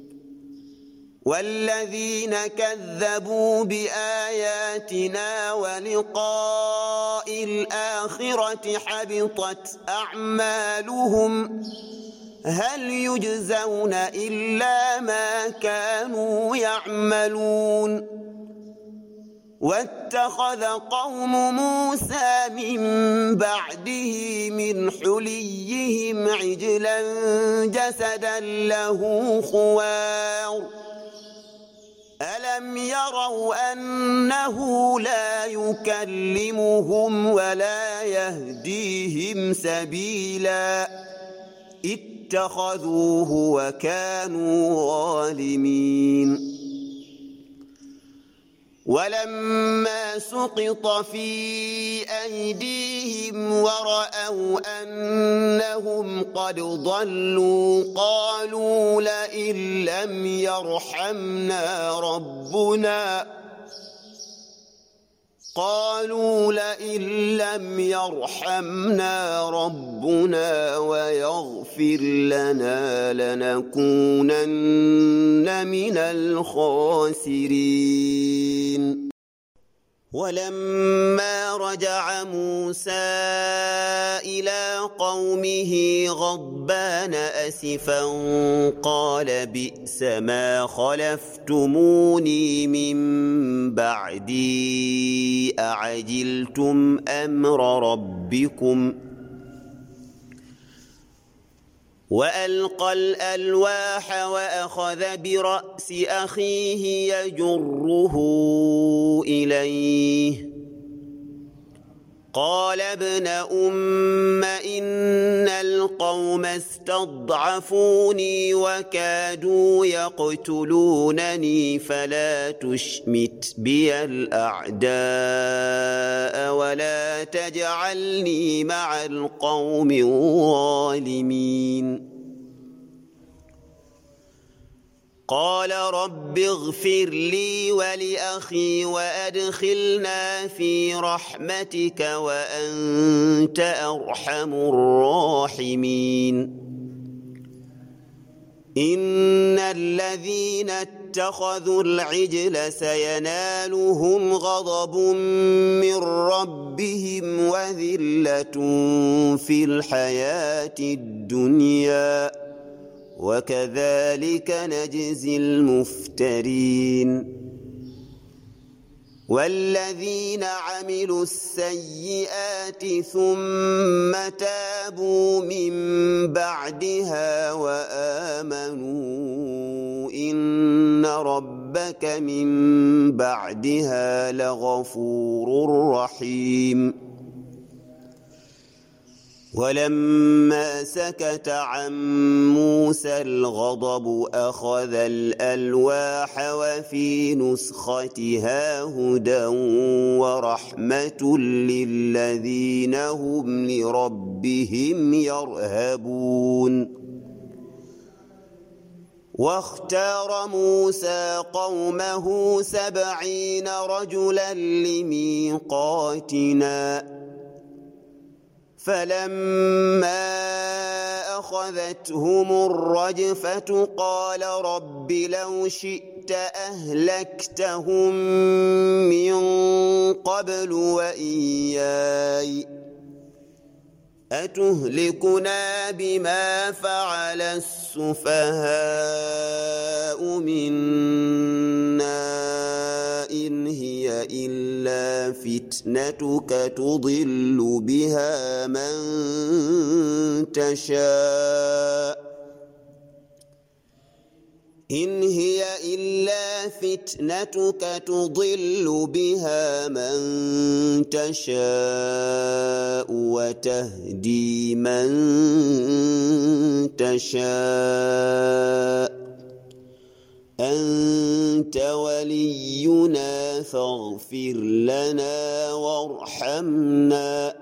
والذين كذبوا بآياتنا ولقاء الآخرة حبطت أعمالهم هل يجزون إلا ما كانوا يعملون. واتخذ قوم موسى من بعده من حليهم عجلا جسدا له خوار ألم يروا أنه لا يكلمهم ولا يهديهم سبيلا اتخذوه وكانوا ظالمين. ولما سقط في أيديهم ورأوا أنهم قد ضلوا قالوا لئن لم يرحمنا ربنا قالوا لئن لم يرحمنا ربنا ويغفر لنا لنكونن من الخاسرين. ولما رجع موسى إلى قومه غضبان أسفا قال بئس ما خلفتموني من بعدي أعجلتم أمر ربكم وألقى الألواح وأخذ برأس أخيه يجره إليه قال ابن أم إن القوم استضعفوني وكادوا يقتلونني فلا تشمت بي الأعداء ولا تجعلني مع القوم الظالمين قال رب اغفر لي ولأخي وأدخلنا في رحمتك وأنت أرحم الراحمين إن الذين اتخذوا العجل سينالهم غضب من ربهم وذلة في الحياة الدنيا وكذلك نجزي المفترين والذين عملوا السيئات ثم تابوا من بعدها وآمنوا إن ربك من بعدها لغفور رحيم ولما سكت عن موسى الغضب أخذ الألواح وفي نسختها هدى ورحمة للذين هم لربهم يرهبون واختار موسى قومه سبعين رجلا لميقاتنا فلما أخذتهم الرجفة قال رب لو شئت أهلكتهم من قبل وإياي أتهلكنا بما فعل السفهاء منا إن هي إلا فتنتك تضل بها من تشاء إن هي إلا فتنتك تضل بها من تشاء وتهدي من تشاء أنت ولينا فاغفر لنا وارحمنا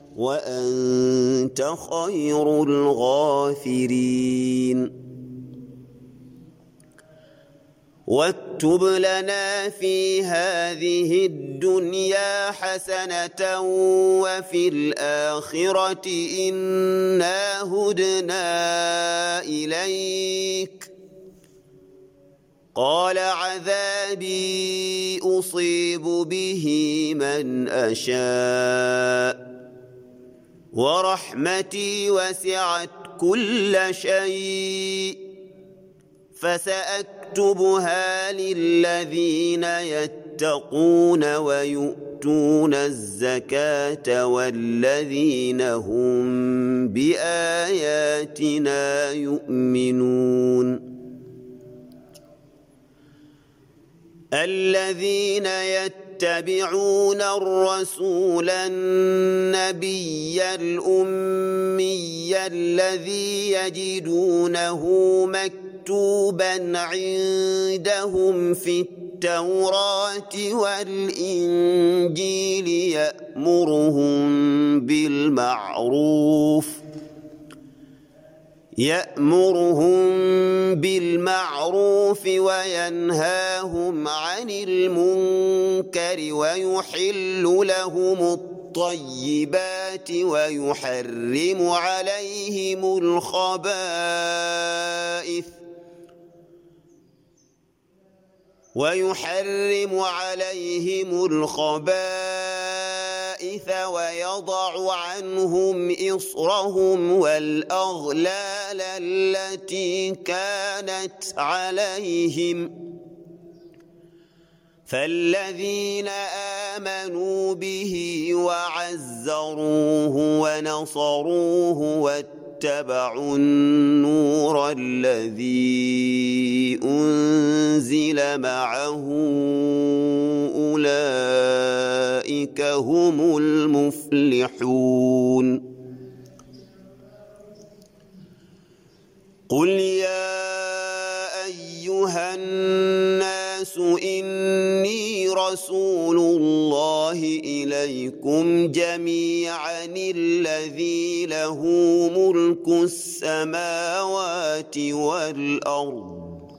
وأنت خير الغافرين واكتب لنا في هذه الدنيا حسنة وفي الآخرة إنا هدنا إليك قال عذابي أصيب به من أشاء ورحمتي وسعت كل شيء فسأكتبها للذين يتقون ويؤتون الزكاة والذين هم بآياتنا يؤمنون الذين يتبعون الرسول النبي الأمي الذي يجدونه مكتوبا عندهم في التوراة والإنجيل يأمرهم بالمعروف يأمرهم بالمعروف وينهاهم عن المنكر ويحل لهم الطيبات ويحرم عليهم الخبائث ويحرم عليهم الخبائث ويضع عنهم إصرهم والأغلال التي كانت عليهم فالذين آمنوا به وعزروه ونصروه واتبعوا الذي أنزل معه أولئك هم المفلحون قل يا أيها الناس إني رسول الله إليكم جميعا الذي له ملك السماوات والأرض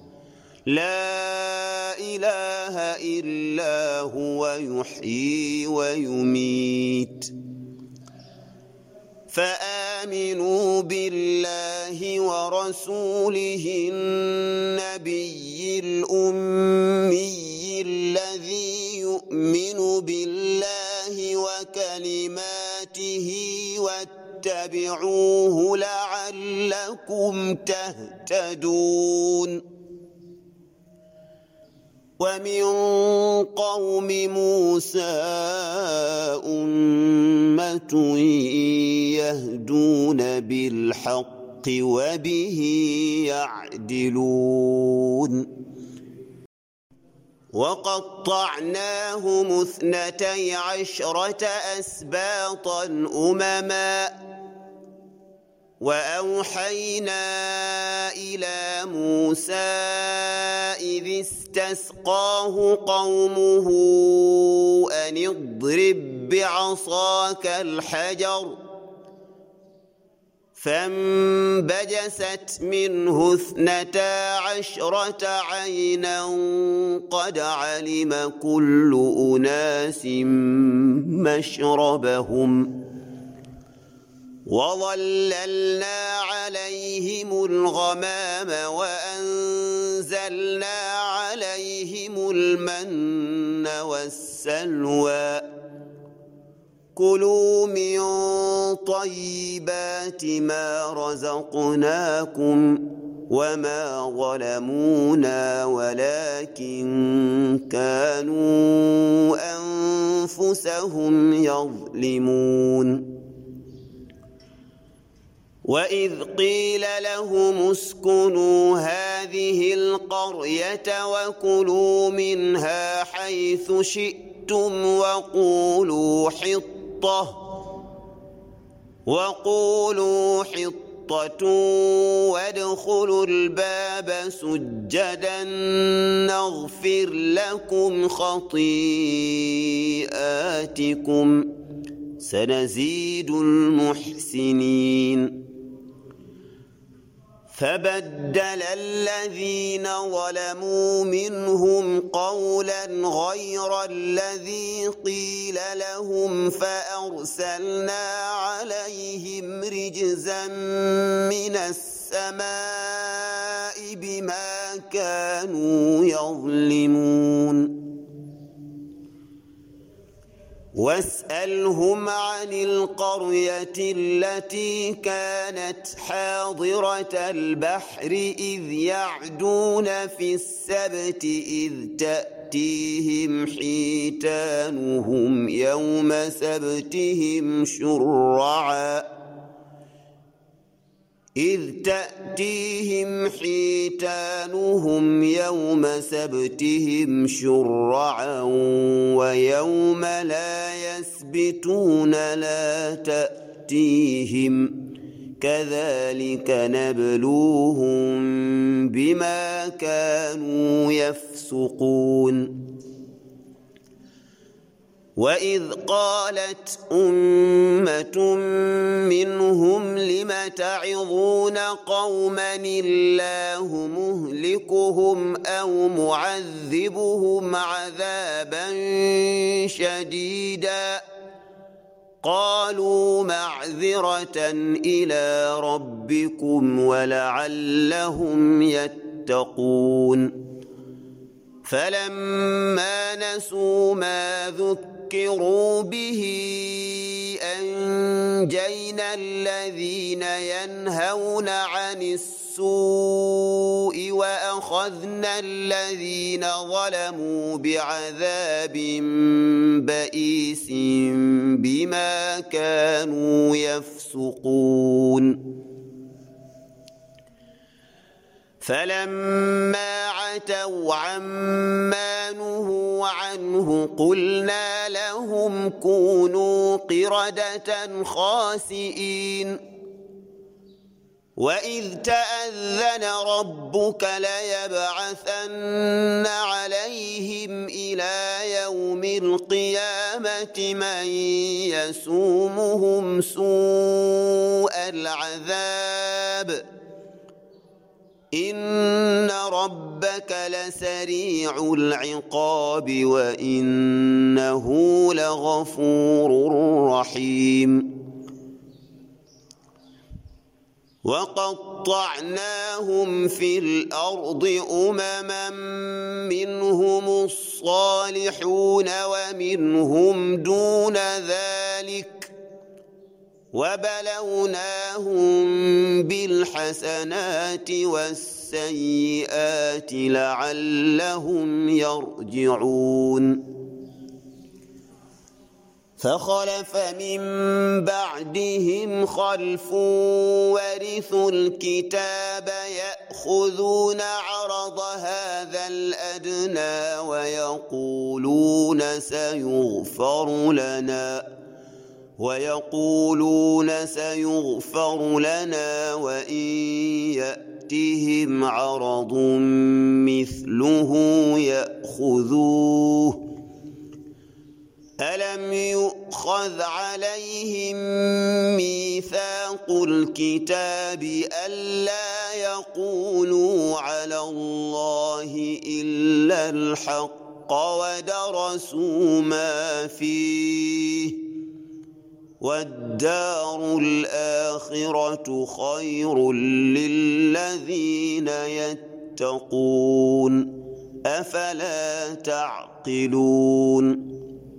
لا إله إلا هو يحيي ويميت فآمنوا بالله ورسوله النبي الأمي الذي يؤمن بالله وكلماته واتبعوه لعلكم تهتدون ومن قوم موسى أمة يهدون بالحق وبه يعدلون وقطعناهم اثنتي عشرة أسباطا أمما وأوحينا إلى موسى إذ استسقاه قومه أن اضرب بعصاك الحجر فانبجست منه اثنتا عشرة عينا قد علم كل أناس مشربهم وظللنا عليهم الغمام وأنزلنا عليهم المن والسلوى كلوا من طيبات ما رزقناكم وما ظلمونا ولكن كانوا أنفسهم يظلمون وإذ قيل لهم اسكنوا هذه القرية وكلوا منها حيث شئتم وقولوا حطة وقولوا حطة وادخلوا الباب سجدا نغفر لكم خطيئاتكم سنزيد المحسنين فبدل الذين ظلموا منهم قولا غير الذي قيل لهم فأرسلنا عليهم رجزا من السماء بما كانوا يظلمون واسألهم عن القرية التي كانت حاضرة البحر إذ يعدون في السبت إذ تأتيهم حيتانهم يوم سبتهم شرعا إذ تأتيهم حيتانهم يوم سبتهم شرعا ويوم لا يسبتون لا تأتيهم كذلك نبلوهم بما كانوا يفسقون وإذ قالت أمة منهم لم تعظون قوما الله مهلكهم أو معذبهم عذابا شديدا قالوا معذرة إلى ربكم ولعلهم يتقون فلما نسوا ما ذكروا به أنجينا الذين ينهون عن السوء وأخذنا الذين ظلموا بعذاب بئيس بما كانوا يفسقون فلما عتوا عما نهوا عنه قلنا لهم كونوا قردة خاسئين وإذ تأذن ربك ليبعثن عليهم إلى يوم القيامة من يسومهم سوء العذاب إن ربك لسريع العقاب وإنه لغفور رحيم وقطعناهم في الأرض أمما منهم الصالحون ومنهم دون ذلك وبلوناهم بالحسنات والسيئات لعلهم يرجعون فخلف من بعدهم خلف ورثوا الكتاب يأخذون عرض هذا الأدنى ويقولون سيغفر لنا ويقولون سيغفر لنا وإن يأتهم عرض مثله يأخذوه ألم يؤخذ عليهم ميثاق الكتاب ألا يقولوا على الله إلا الحق ودرسوا ما فيه والدار الآخرة خير للذين يتقون أفلا تعقلون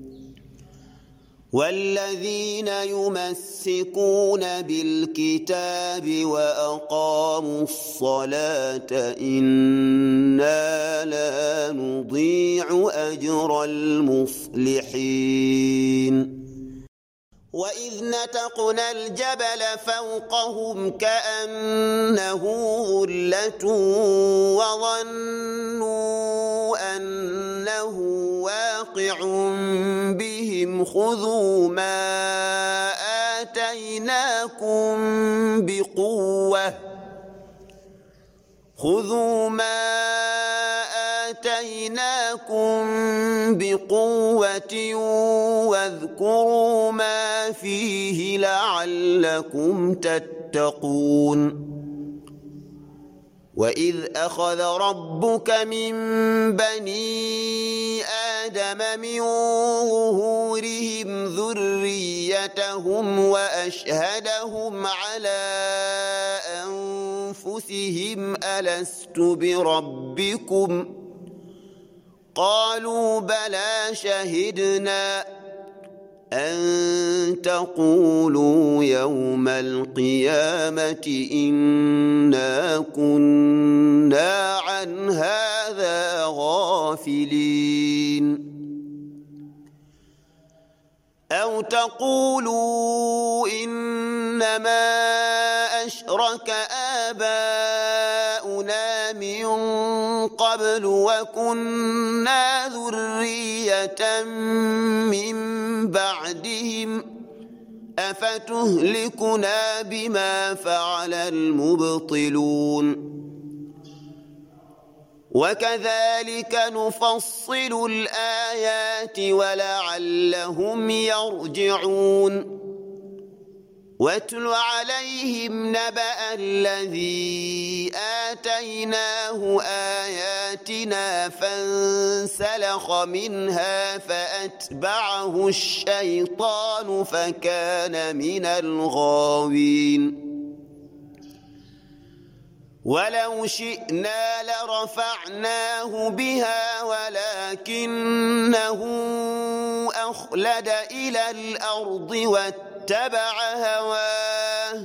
والذين يمسكون بالكتاب وأقاموا الصلاة إنا لا نضيع أجر المصلحين وإذ نتقنا الجبل فوقهم كأنه ظلة وظنوا أنه واقع بهم خذوا ما آتيناكم بقوة خذوا ما آتيناكم بقوة واذكروا ما فيه لعلكم تتقون وإذ أخذ ربك من بني آدم من ظهورهم ذريتهم وأشهدهم على أنفسهم ألست بربكم قالوا بلى شهدنا أن تقولوا يوم القيامة إنا كنا عن هذا غافلين أو تقولوا إنما أشرك آباؤنا من قبل وكنا ذرية من بعدهم أفتهلكنا بما فعل المبطلون وكذلك نفصل الآيات ولعلهم يرجعون واتل عليهم نبأ الذي آتيناه آياتنا فانسلخ منها فأتبعه الشيطان فكان من الغاوين ولو شئنا لرفعناه بها ولكنه أخلد إلى الأرض واتبع هواه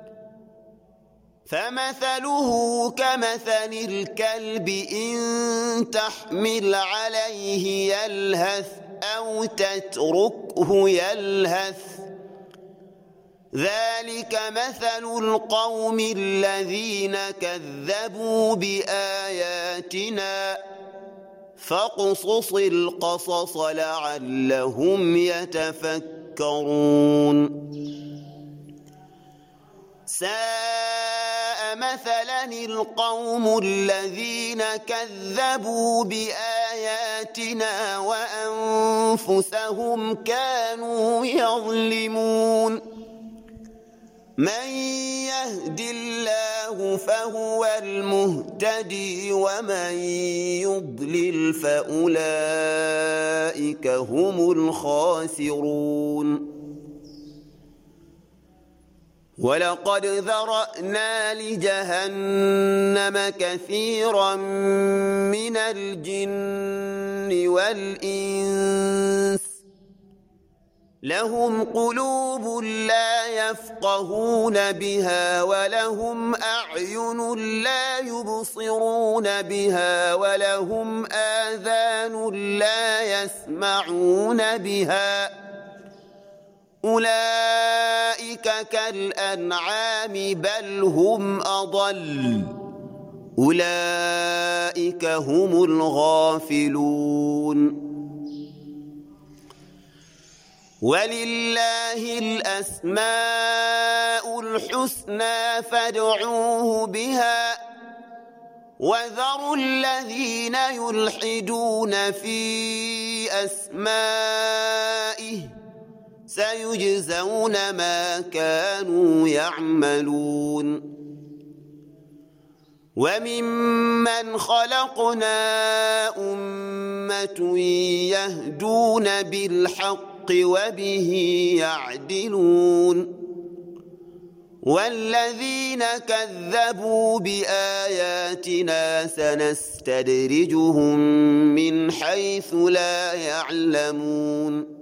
فمثله كمثل الكلب إن تحمل عليه يلهث أو تتركه يلهث ذلك مثل القوم الذين كذبوا بآياتنا فاقصص القصص لعلهم يتفكرون ساء مثلا القوم الذين كذبوا بآياتنا وأنفسهم كانوا يظلمون من يهد الله فهو المهتدي ومن يضلل فأولئك هم الخاسرون ولقد ذرأنا لجهنم كثيرا من الجن والإنس لهم قلوب لا يفقهون بها ولهم أعين لا يبصرون بها ولهم آذان لا يسمعون بها أولئك كالأنعام بل هم أضل أولئك هم الغافلون ولله الأسماء الحسنى فادعوه بها وذروا الذين يلحدون في أسمائه سيجزون ما كانوا يعملون وممن خلقنا أمة يهدون بالحق وبه يعدلون والذين كذبوا بآياتنا سنستدرجهم من حيث لا يعلمون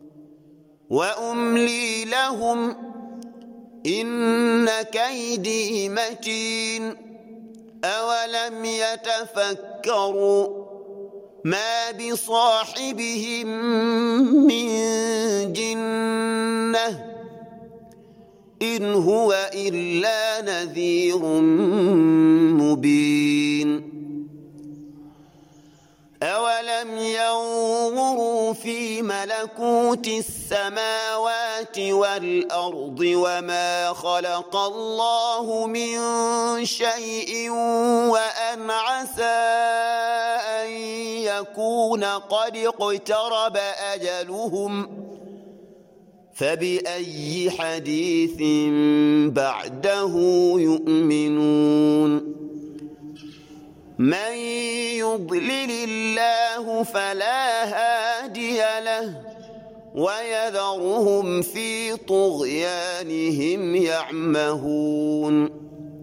وأملي لهم إن كيدي متين أولم يتفكروا ما بصاحبهم من جنة إن هو إلا نذير مبين أولم ينظروا في ملكوت السماوات والأرض وما خلق الله من شيء وأن عسى أن يكون قد اقترب أجلهم فبأي حديث بعده يؤمنون من يضلل الله فلا هادي له ويذرهم في طغيانهم يعمهون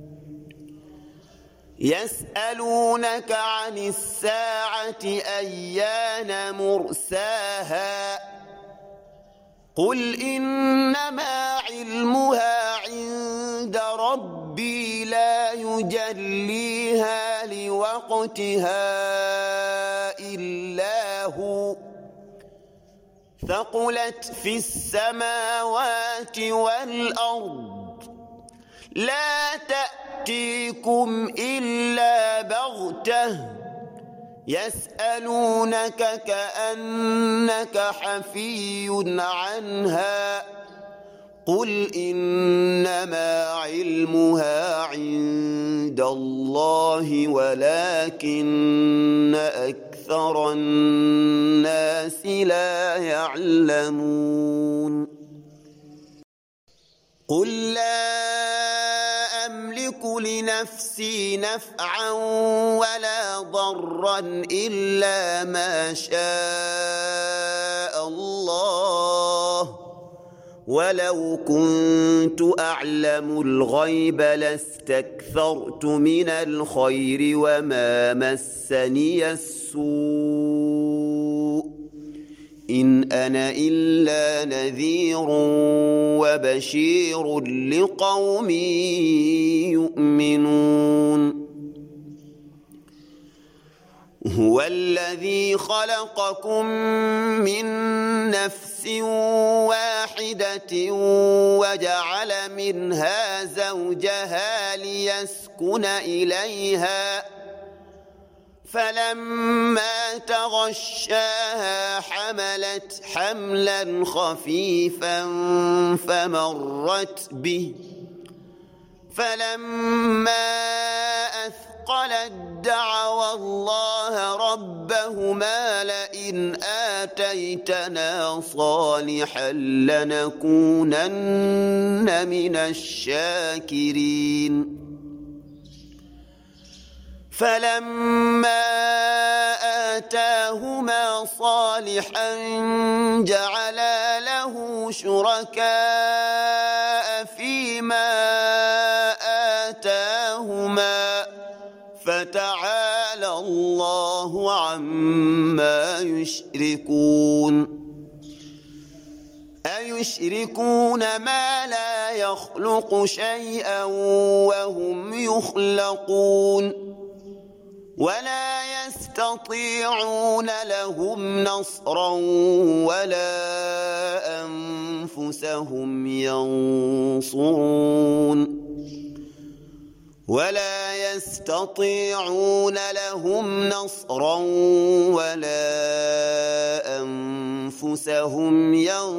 يسألونك عن الساعة أيان مرساها قل إنما علمها عند ربي لا يجليها لوقتها إلا هو ثقلت في السماوات والأرض لا تأتيكم إلا بغتة يسألونك كأنك حفي عنها قل إنما علمها عند الله ولكن أكثر الناس لا يعلمون قل لا أملك لنفسي نفعا ولا ضرا إلا ما شاء الله ولو كنت أعلم الغيب لاستكثرت من الخير وما مسني السوء إن أنا إلا نذير وبشير لقوم يؤمنون هو والذي خلقكم من نفس واحدة وجعل منها زوجها ليسكن إليها فلما تغشاها حملت حملا خفيفا فمرت به فلما أثقلت دعوا الله ربهما لئن آتيتنا صالحا لنكونن من الشاكرين فلما آتاهما صالحا جعلا له شركاء فيما آتاهما فتعالى الله عما يشركون أيشركون ما لا يخلق شيئا وهم يخلقون ولا يستطيعون لهم نصرا ولا أنفسهم ينصرون ولا يستطيعون لهم نصرا ولا أنفسهم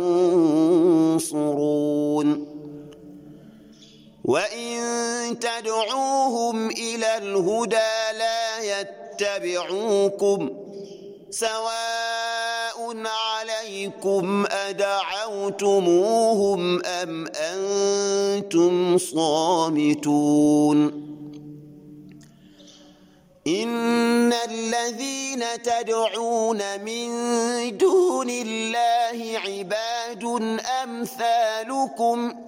ينصرون وإن تدعوهم إلى الهدى لا يتبعوكم سواء عليكم أدعوتموهم أم أنتم صامتون إن الذين تدعون من دون الله عباد أمثالكم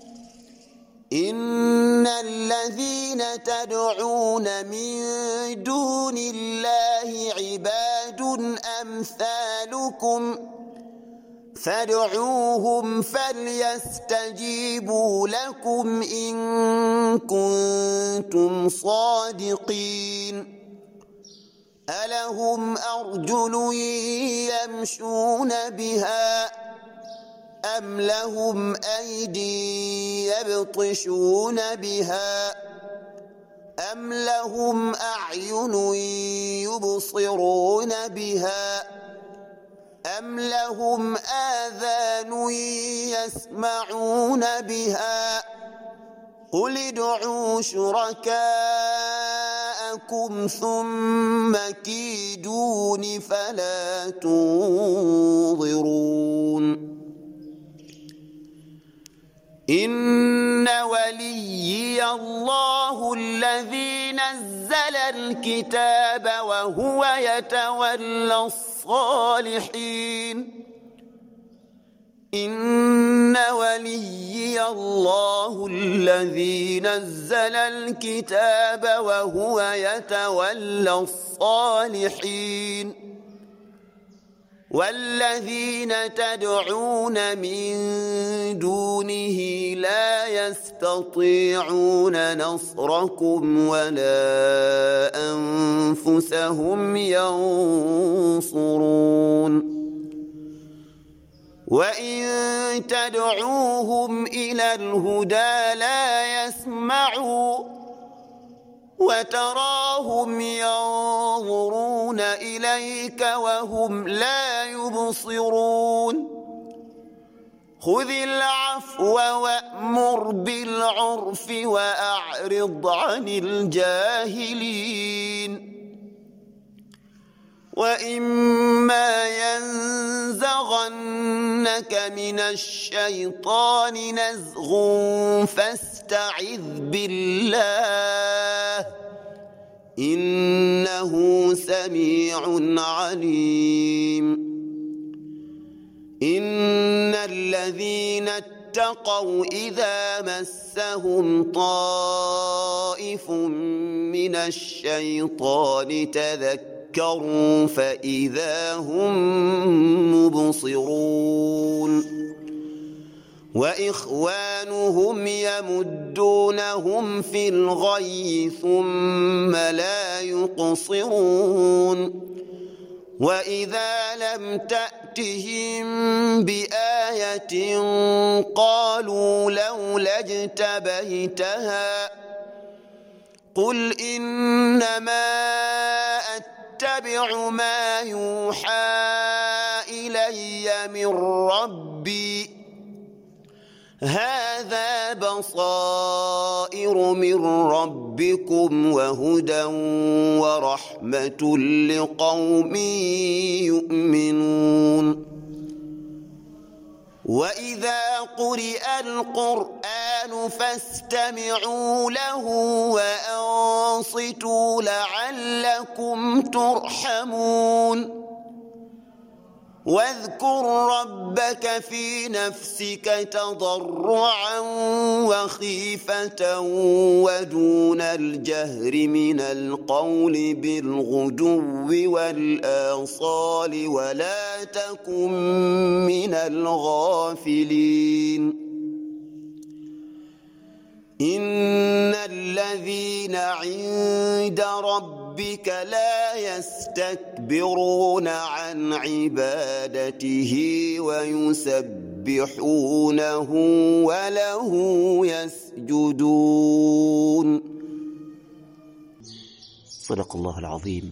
إن الذين تدعون من دون الله عباد أمثالكم فادعوهم فليستجيبوا لكم إن كنتم صادقين ألهم أرجل يمشون بها أم لهم أيدي يبطشون بها أم لهم أعين يبصرون بها أم لهم آذان يسمعون بها قل ادعوا شركاءكم ثم كيدون فلا تنظرون إن وليي الله الذي نزل الكتاب وهو يتولى الصالحين إن وليي الله الذي نزل الكتاب وهو يتولى الصالحين والذين تدعون من دونه لا يستطيعون نصركم ولا أنفسهم ينصرون وإن تدعوهم إلى الهدى لا يسمعوا وتراهم ينظرون إليك وهم لا يبصرون خذ العفو وأمر بالعرف وأعرض عن الجاهلين وإما ينزغنك من الشيطان نزغ فاستعذ بالله إنه سميع عليم إن الذين اتقوا إذا مسهم طائف من الشيطان تذكروا فإذا هم مبصرون وإخوانهم يمدونهم في الغي ثم لا يقصرون وإذا لم تأتهم بآية قالوا لولا اجتبيتها قل إنما أتبع ما يوحى إلي من ربي هذا بصائر من ربكم وهدى ورحمة لقوم يؤمنون وإذا قرئ القرآن فاستمعوا له وأنصتوا لعلكم ترحمون واذكر ربك في نفسك تضرعا وخيفة ودون الجهر من القول بالغدو والآصال ولا تكن من الغافلين إن الذين عند ربك لا يستكبرون عن عبادته ويسبحونه وله يسجدون. صدق الله العظيم.